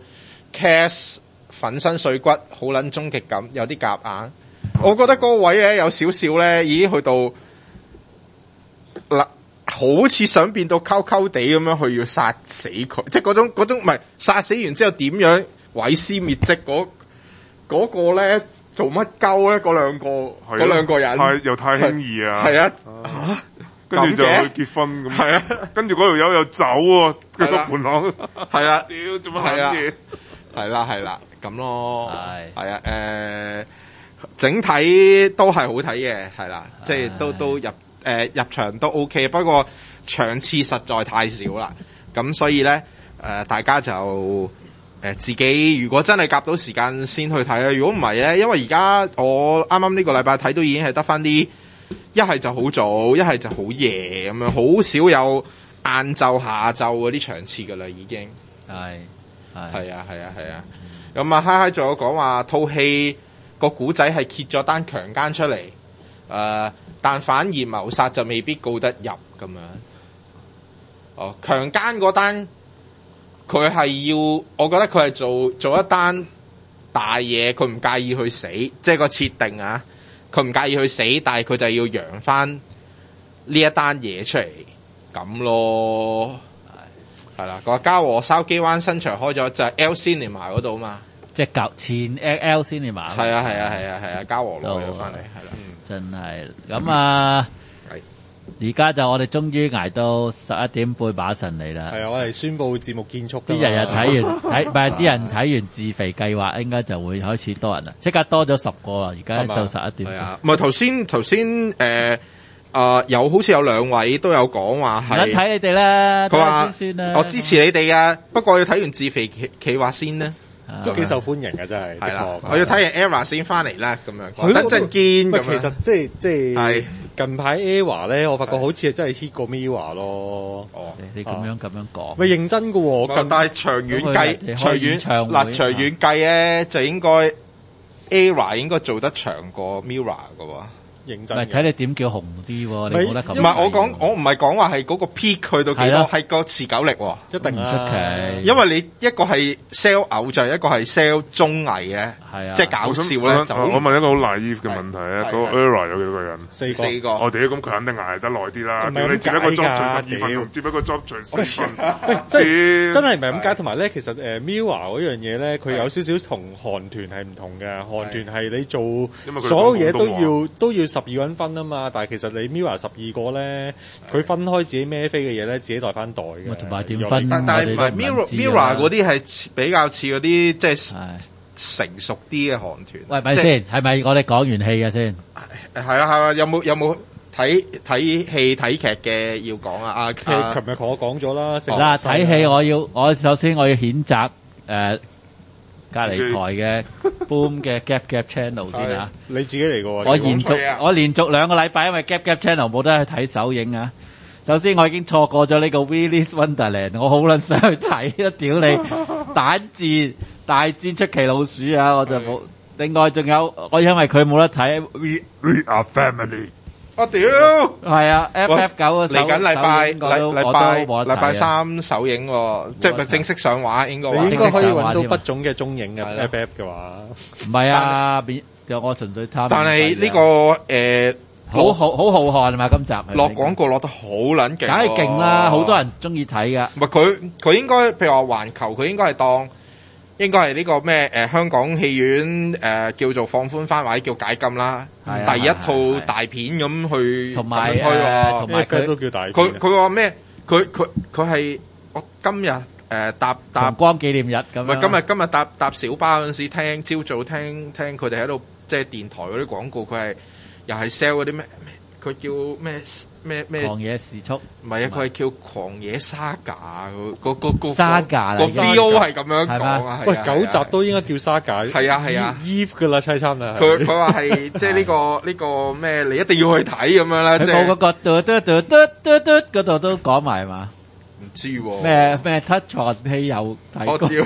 Cass 粉身碎骨，好撚終極感，有啲夾硬。我覺得嗰個位咧有少少咧已經去到嗱，好似想變到溝溝地咁樣去要殺死佢，即係嗰種唔係殺死完之後點樣毀屍滅跡嗰個咧做乜鳩咧？嗰兩個人又太輕易啊！ 係啊。 跟住就去結婚咁，係啊！跟住嗰條友又走喎，佢個伴郎係啦， 屌做乜嘢？ 係啦，咁咯，係啊，整體都係好睇嘅，係啦，即係都入場都 OK， 不過場次實在太少啦，咁所以咧大家就自己如果真係夾到時間先去睇啦，如果唔係咧，因為而家我啱啱呢個禮拜睇都已經係得翻啲。一係就好早，一係就好夜咁樣，好少有晏晝、下晝嗰啲場次噶啦，已經係啊。咁啊，嗨嗨仲有講話套戲個古仔係揭咗單強姦出嚟，但反而謀殺就未必告得入咁樣。哦，強姦嗰單佢係要，我覺得佢係做一單大嘢，佢唔介意去死，即係個設定啊。佢唔介意去死，但係佢就要揚翻呢一單嘢出嚟咁咯。係啦，個嘉禾筲箕灣新場開咗，就係 L Cinema 嗰度嘛，即係舊前 L Cinema。係啊，嘉禾攞咗翻嚟，係啦， 真係咁啊！而家就我哋終於捱到11點半馬神嚟啦。 係啊，我哋宣佈節目結束。 啲日日睇完唔係啲人睇完自肥計劃，應該就會開始多人啦，即刻多咗10個啦。而家到11點。係啊， 唔係頭先有好似有2位都有講話係。 睇你哋啦， 佢話算啦。 我支持你哋啊，不過要睇完自肥企劃先呢。 都幾受歡迎嘅真係。 係啦的確， 我要睇完 ERA 先翻嚟啦，咁樣係咯等陣見咁樣。 唔係其實即係係近排 ERA 咧，我發覺好似係真係 hit 過 MIRROR 咯。 哦， 你咁樣講， 喂，認真嘅喎，我近但係長遠咁佢計， 哋長開演唱會遠長遠計咧，就應該 ERA 應該做得長過 MIRROR 嘅喎。 認真嘅。 唔係睇你點叫紅啲喎，你冇得咁。 唔係我唔係講話係嗰個 peak 去到幾多， 係啦係個持久力喎。 一定唔出奇因為你一個係 sell 偶像，一個係 sell 綜藝嘅， 係啊即係搞笑咧就我問一個好 naive 嘅問題啊， 係嗰個 ERA 有幾多個人？ 四四個。 我哋咁佢肯定捱得耐啲啦。 唔係咁你接一個 job 解㗎除12分鐘，接一個 job 除4分。 喂，真屌係唔係咁解，同埋咧，其實MIRROR 嗰樣嘢咧，佢有少少同韓團係唔同嘅。韓團係你做因為佢所有嘢講廣東話都要12個人分啊嘛，但係其實你 MIRROR 12個咧，佢分開自己孭飛嘅嘢咧，自己袋翻袋嘅。 同埋點分但係唔係我哋都唔 MIRROR 嗰知啲係比較似嗰啲即係係成熟啲嘅韓團。 喂，咪先，係咪我哋講完戲嘅先？ 係啊，有冇睇戲睇劇嘅要講啊？ 琴日同我講咗啦， 嗱，睇戲我首先要譴責隔離台嘅 Boom 嘅 Gap Channel 先啊！ 你自己嚟嘅喎， 我你講連續2個禮拜，因為 Gap Channel 冇得去睇首映啊。首先我已經錯過咗呢個 Willy's Wonderland，我好撚想去睇啊！屌你大戰出奇老鼠啊！我就冇。另外仲有我因為佢冇得睇 We are family。 我屌， 係啊 FF9 嘅嚟緊禮拜 3 3首映喎，即係咪正式上畫應該話。 你應該可以揾到不種嘅蹤影嘅係啦 FF 嘅話， 唔係啊，就我純粹貪。 但係呢個好浩瀚係嘛？今集落廣告落得好撚勁， 梗係勁啦！好多人中意睇噶。 唔係佢應該譬如話環球，佢應該係當應該係呢個咩香港戲院叫做放寬翻或者叫解禁啦。第一套大片咁去同埋同埋佢都叫大片。 佢話咩？佢係我今日搭紅光紀念日咁樣。 唔係今日搭小巴嗰陣時朝早聽佢哋喺度即係電台嗰啲廣告，佢係又係 sell 嗰啲咩？佢叫咩？ 狂野時速。 唔係啊，佢係叫狂野沙架個 Saga 個 VO 係咁樣講啊。 喂，9集都應該叫沙架。 係啊 Eve 㗎啦，猜參啦。 佢話係即係呢個咩？你一定要去睇咁樣啦。即係冇嗰個嗰度都講埋嘛。 唔知喎。 咩 touch on 戲又睇過。 我屌！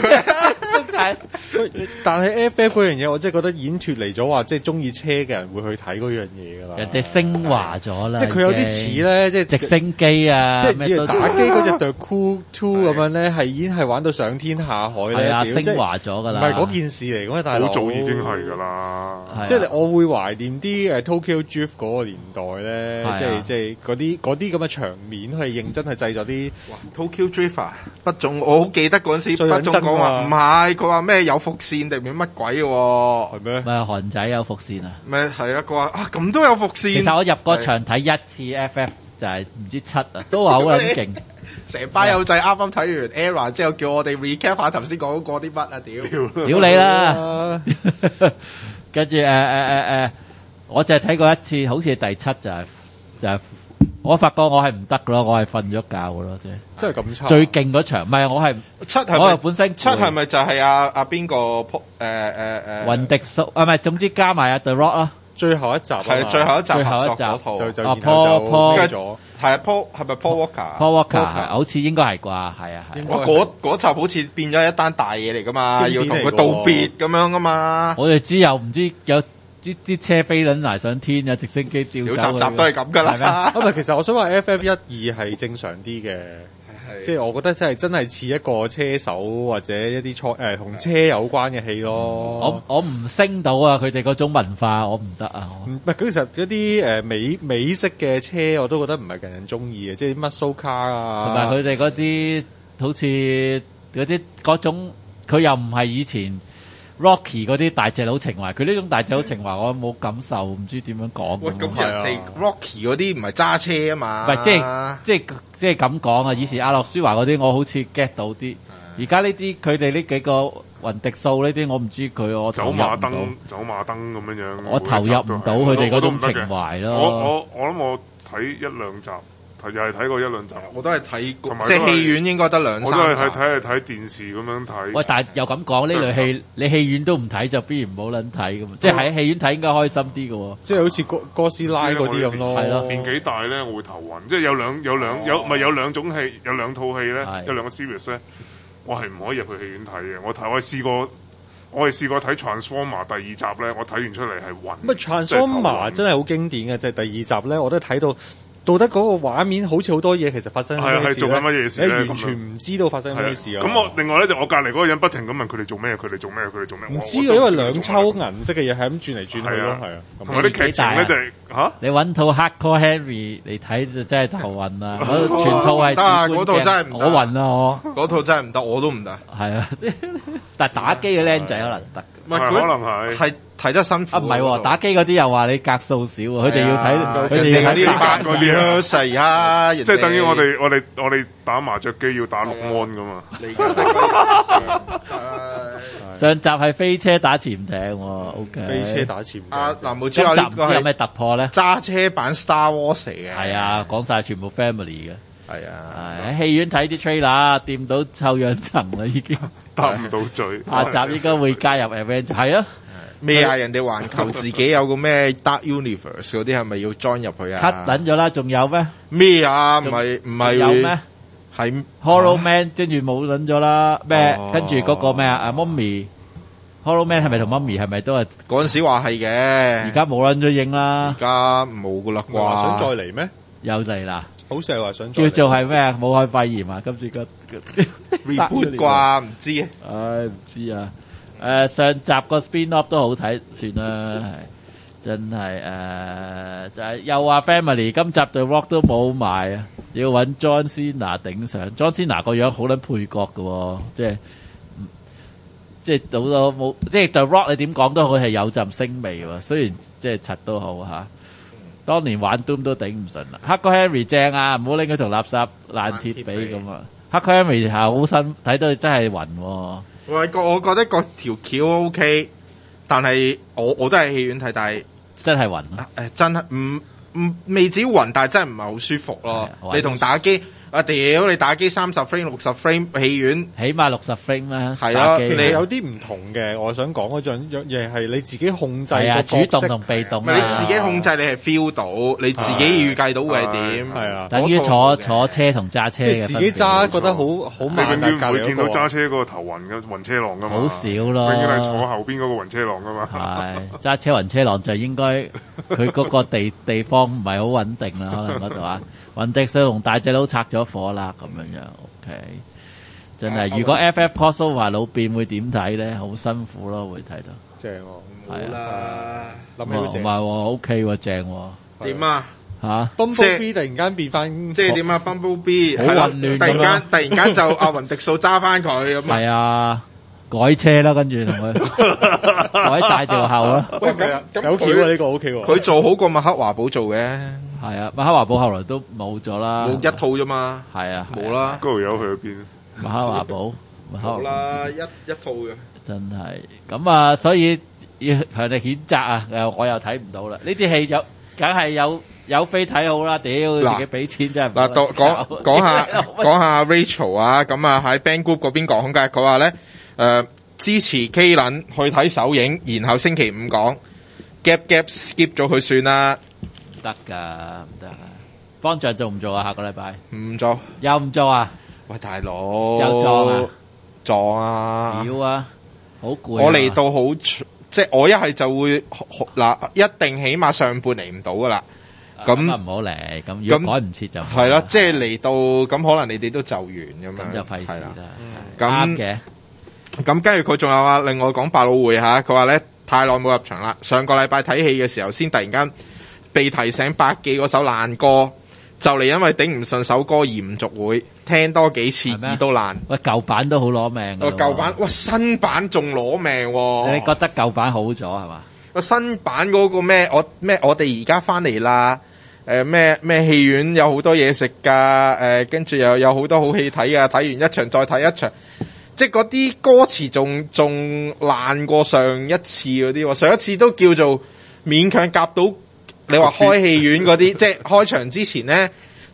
但係 FF 嗰樣嘢，我真係覺得已經脫離咗話，即係中意車嘅人會去睇嗰樣嘢㗎啦。 人哋升華咗啦， 即係佢有啲似咧，即係直升機啊， 即係打機嗰隻 The Crew 2咁樣咧，係已經係玩到上天下海咧， 升華咗㗎啦。 唔係嗰件事嚟嘅，大佬。 好早已經係㗎啦。 即係我會懷念啲Tokyo Drift 嗰個年代咧，即係嗰啲咁嘅場面，係認真係製咗啲。 Tokyo Drift 啊，不總我好記得嗰陣時，不總講話唔係，佢話咩有伏線定唔知乜鬼喎？ 係咩？ 咪韓仔有伏線啊？ 咩係啊？佢話啊咁都有伏線。 其實我入過場睇一次 FF 就係唔知7啊，都話好撚勁。 成班友仔啱啱睇完 ERA 之後，叫我哋 recap 下頭先講過啲乜啊？ 屌你啦！跟住我就係睇過一次，好似第7就係。我發覺我係唔得噶咯，我係瞓咗覺噶咯， 真係咁差。 最勁嗰場，唔係我係 7， 我係本身 7係咪就係阿邊個雲迪素啊？唔係，總之加埋阿 The Rock 啦。 最後一集係最後一集嗰套就 Paul 咗。 係啊 Paul 係咪 Paul Walker？Paul Walker 好似應該係啩，係啊係。 嗰集好似變咗一單大嘢嚟噶嘛，要同佢道別咁樣噶嘛。 我哋知又唔知有。啲車飛撚埋上天啊！直升機吊走， 集都係咁噶啦。 唔係，其實我想話 FF1、2係正常啲嘅，即係我覺得真係似一個車手或者一啲同車有關嘅戲咯。 我唔升到啊！佢哋嗰種文化我唔得啊。 唔係，其實一啲美式嘅車我都覺得唔係人人中意嘅，即係 muscle car 啊， 同埋佢哋嗰啲好似嗰種，佢又唔係以前。Rocky 嗰啲大隻佬情懷，佢呢種大隻佬情懷我冇感受，唔知點樣講。 喂，咁人哋 Rocky 嗰啲唔係揸車啊嘛？ 唔係即係咁講啊！以前阿諾舒華嗰啲我好似 get 到啲，而家呢啲佢哋呢幾個雲迪素呢啲我唔知佢我走馬燈咁樣樣， 我投入唔到佢哋嗰種情懷咯。 我諗我睇1-2集又係睇過1-2集。 我都係睇過， 同埋即係戲院應該得2-3集。 我都係睇電視咁樣睇。 喂，但係又咁講呢類戲，你戲院都唔睇就必然唔好撚睇噶嘛。即係喺戲院睇應該開心啲嘅喎。 即係好似哥斯拉嗰啲咁咯。 係咯。 年紀大咧，我會頭暈。即係有兩種戲，有2套戲咧，有2個 series 咧，我係唔可以入去戲院睇嘅。我係試過睇 Transformer 第2集咧，我睇完出嚟係暈。 乜 Transformer 真係好經典嘅，即係第2集咧，我都睇到底嗰個畫面好似好多嘢，其實發生咩事做緊乜嘢事咧？ 你完全唔知道發生咩事啊！ 咁我另外咧就我隔離嗰個人不停咁問佢哋做咩，佢哋做咩，佢哋做咩？ 唔知啊，因為兩抽銀色嘅嘢係咁轉嚟轉去咯，係啊。 同埋啲劇情咧就係嚇， 你揾套 Hardcore Henry 嚟睇就真係頭暈啦！全套係得啊，嗰套真係唔得， 我暈啊我。 嗰套真係唔得，我都唔得。 係啊，但係打機嘅僆仔可能得。 唔係可能係睇得辛苦。 唔係喎，打機嗰啲又話你格數少，佢哋要睇，佢哋嗰啲8嗰啲咯，細啊！ 即係等於我哋打麻雀機要打6安噶嘛。 上集係飛車打潛艇喎，OK。 飛車打潛艇。 嗱冇知啊，呢個有咩突破咧？ 揸車版 Star Wars 嚟嘅。 係啊，講晒全部 family 嘅。 係啊， 喺戲院睇啲 trailer，掂到臭氧層啦已經。 答唔到嘴。 下集應該會加入 Avengers，係啊。 咩啊？人哋環球自己有個咩 Dark Universe 嗰啲係咪要 join 入去啊 cut 撚咗啦，仲有咩？ 咩啊？唔係有咩？ 係 Hollow Man 跟住冇撚咗啦，咩？跟住嗰個咩啊？Mummy。Hollow Man 係咪同 Mummy 係咪都係嗰陣時話係嘅？ 而家冇撚咗影啦。 而家冇噶啦啩？ 話想再嚟咩？ 又嚟啦！ 好似係話想再叫做係咩啊？武漢肺炎啊！今次個 reboot 啩？唔知啊。 唉，唔知啊。上集個 spin-off 都好睇，算啦，係真係就係又話 family，今集對 Rock 都冇埋啊，要揾 John Cena 頂上。John Cena 個樣好撚配角嘅喎，即係到到冇，即係對 Rock 你點講都好係有陣腥味喎。雖然即係柒都好嚇，當年玩 Doom 都頂唔順啦。Hardcore Henry 正啊，唔好拎佢同垃圾爛鐵比咁啊。Hardcore Henry 係好新，睇到真係暈喎。 我覺得個條橋 OK，但係我都係戲院睇，但係真係暈啊！ 真係未至於暈，但係真係唔係好舒服咯。你同打機屌你打機30 frame 60 frame 戲院起碼60 frame 啦。 係咯， 你有啲唔同嘅。我想講嗰樣嘢係你自己控制係啊， 個角色主動同被動。 你自己控制，你係 feel 到，你自己預計到會係點。 係啊， 等於坐車同揸車嘅。 自己揸覺得好慢，但係會見到揸車嗰個頭暈嘅暈車浪噶嘛。 好少咯。 永遠係坐後邊嗰個暈車浪噶嘛。 係揸車暈車浪就應該佢嗰個地方唔係好穩定啦，可能嗰度啊。雲迪水同大隻佬拆咗火啦，咁樣，OK，真係。如果 FF crossover 老變會點睇咧？好辛苦咯，會睇到。 正喎， 係啦， 諗起好正。 唔係喎，OK 喎，正喎。 點啊？ 嚇 Bumblebee 突然間變翻， 即係點啊 ？Bumblebee 好混亂， 突然間就阿雲迪素揸翻佢咁。 係啊。改車啦，跟住同佢改大條後啦。 喂，有橋啊！呢個 OK 喎。 佢做好過麥克華堡做嘅。 係啊，麥克華堡後來都冇咗啦。 冇一套啫嘛。 係啊， 冇啦。 嗰條友去咗邊？ 麥克華堡冇啦，一套嘅。 真係咁啊！所以要強力譴責啊！我又睇唔到啦。呢啲戲梗係有飛睇好啦。屌，自己俾錢真係。 嗱，講下 Rachel 啊，咁啊喺 Band Group 嗰邊講嘅，佢話咧。支持 K 輪去睇首映，然後星期5講 gap skip 咗佢算啦。 得㗎，唔得啊！方丈做唔做啊？下個禮拜唔做， 又唔做啊？ 喂，大佬， 又撞啊！ 屌啊！好攰。 我嚟到好，即係我一係就會嗱，一定起碼上半嚟唔到㗎啦。咁唔好嚟，咁如果趕唔切就係咯，即係嚟到咁可能你哋都就完咁樣， 咁就費事啦。 咁嘅。 咁跟住佢仲有話另外講百老匯嚇，佢話咧太耐冇入場啦，上個禮拜睇戲嘅時候先突然間被提醒百記嗰首爛歌，就嚟因為頂唔順首歌而唔續會，聽多幾次耳都爛。 喂，舊版都好攞命㗎。 舊版，哇新版仲攞命喎！ 你覺得舊版好咗係嘛？ 新版嗰個咩？我哋而家翻嚟啦！咩戲院有好多嘢食㗎，跟住又有好多好戲睇啊！睇完一場再睇一場。即係嗰啲歌詞仲爛過上一次嗰啲喎，上一次都叫做勉強夾到。你話開戲院嗰啲，即係開場之前咧，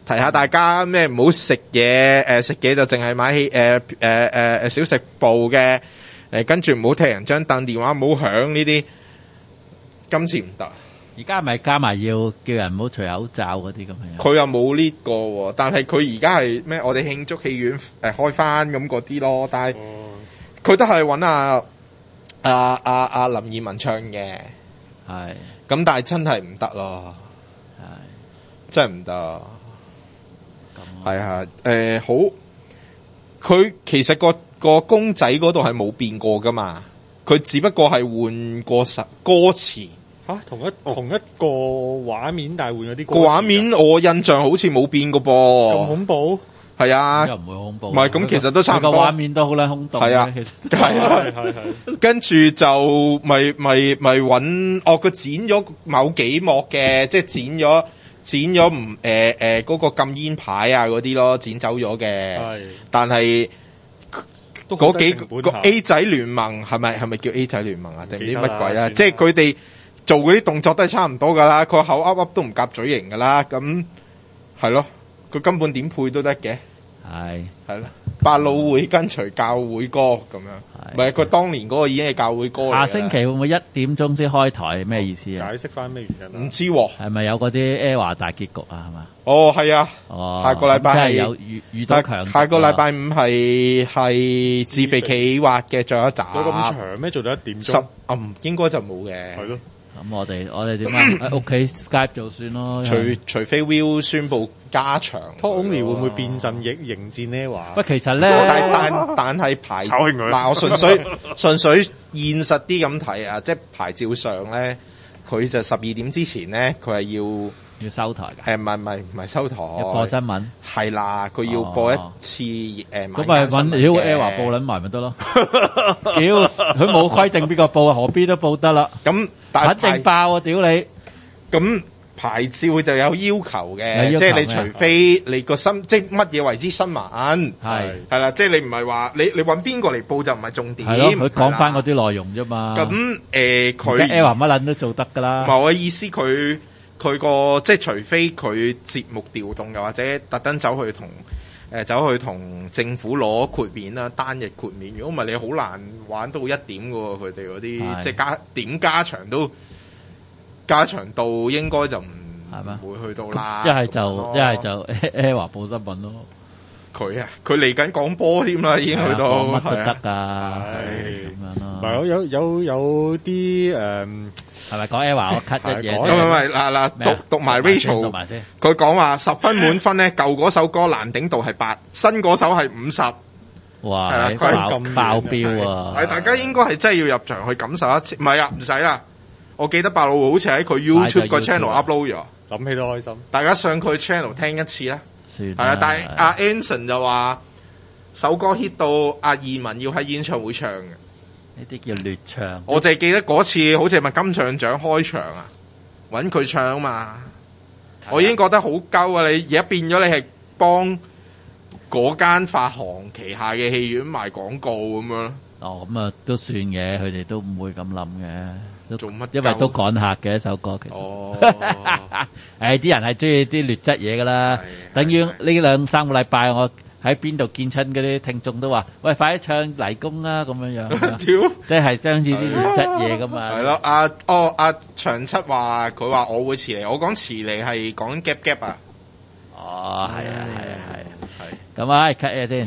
提下大家咩唔好食嘢，食嘢就淨係買小食部嘅，跟住唔好踢人張凳，電話唔好響呢啲，今次唔得。 而家咪加埋要叫人唔好除口罩嗰啲咁樣。 佢又冇呢個喎，但係佢而家係咩？我哋慶祝戲院開翻咁嗰啲咯，但係佢都係揾阿林二汶唱嘅， 係咁，但係真係唔得咯， 係真係唔得。 咁係啊，好，佢其實個公仔嗰度係冇變過噶嘛，佢只不過係換過歌詞。 同一個畫面，但係換咗啲歌個畫面，我印象好似冇變過噃。 咁恐怖？ 係啊， 又唔會恐怖。 唔係咁，其實都差唔多。 個畫面都好撚空洞。 係啊，係。跟住就咪揾佢剪咗某幾幕嘅，即係剪咗唔嗰個禁煙牌啊嗰啲咯，剪走咗嘅。係。但係嗰幾個 A 仔聯盟係咪叫 A 仔聯盟啊？定唔知乜鬼啊？即係佢哋做嗰啲動作都係差唔多噶啦，佢口噏噏都唔夾嘴型噶啦，咁係咯，佢根本點配都得嘅，係咯，百老匯跟隨教會歌咁樣，唔係佢當年嗰個已經係教會歌嚟嘅。下星期會唔會1點鐘先開台？咩意思啊？ 解釋翻咩原因？ 唔知喎， 係咪有嗰啲 ERROR 大結局啊？係嘛？ 哦，係啊，下個禮拜係有遇到強， 下個禮拜5係自肥企劃嘅最後一集。 有咁長咩？做到1點鐘？ 應該就冇嘅。係咯。 咁我哋點啊？喺屋企 Skype 就算咯。 除非 Will 宣布加長 Talk Only 會唔會變陣迎戰呢？話喂，其實咧， 但係牌嗱，我純粹現實啲咁睇啊，即係牌照上咧，佢就12點之前咧，佢係要收台嘅。 唔係收台。 要播新聞。係啦，佢要播一次咁咪揾妖 ERROR 報撚埋咪得咯？屌，佢冇規定邊個報啊，何必都報得啦。 咁肯定爆啊！屌你！ 咁牌照就有要求嘅，即係你除非你個即係乜嘢為之新聞，係啦，即係你唔係話你揾邊個嚟報就唔係重點。係咯，佢講翻嗰啲內容啫嘛。咁佢 ERROR 乜撚都做得噶啦。 唔係我意思，佢個即係除非佢節目調動，又或者特登走去同政府攞豁免啦，單日豁免。如果唔係，你好難玩到1點嘅喎。佢哋嗰啲即係加長度應該就唔會去到啦。一係就 ERROR 報新聞咯。 佢嚟緊講波添啦，已經去到乜都得噶，咁樣咯。 唔係有啲係咪講 ERROR 我 cut 一嘢？ 唔係嗱，讀埋 Rachel，佢講話10分滿分咧，舊嗰首歌難頂度係8，新嗰首係50。 哇！咁爆標啊！ 係大家應該係真係要入場去感受一次，唔係啊，唔使啦。我記得百老匯好似喺佢 YouTube 個 channel upload 咗， 諗起都開心。 大家上佢 channel 聽一次啦。 係啦，但係阿 Anson 就話首歌 hit 到阿二汶要喺演唱會唱嘅， 呢啲叫劣唱。 我就係記得嗰次好似係咪金像獎開場啊，搵佢唱嘛，我已經覺得好鳩啊！你而家變咗你係幫嗰間發行旗下嘅戲院賣廣告咁樣。 哦，咁啊都算嘅，佢哋都唔會咁諗嘅。 做乜？ 因為都趕客嘅一首歌，其實。哦。啲人係中意啲劣質嘢噶啦。等於呢2-3個禮拜，我喺邊度見親嗰啲聽眾都話：喂，快啲唱泥工啦，咁樣樣。屌！即係將住啲劣質嘢噶嘛。係咯， 阿長七話佢話我會遲嚟，我講遲嚟係講 gap 啊。 哦，係啊。咁啊，cut 嘢先。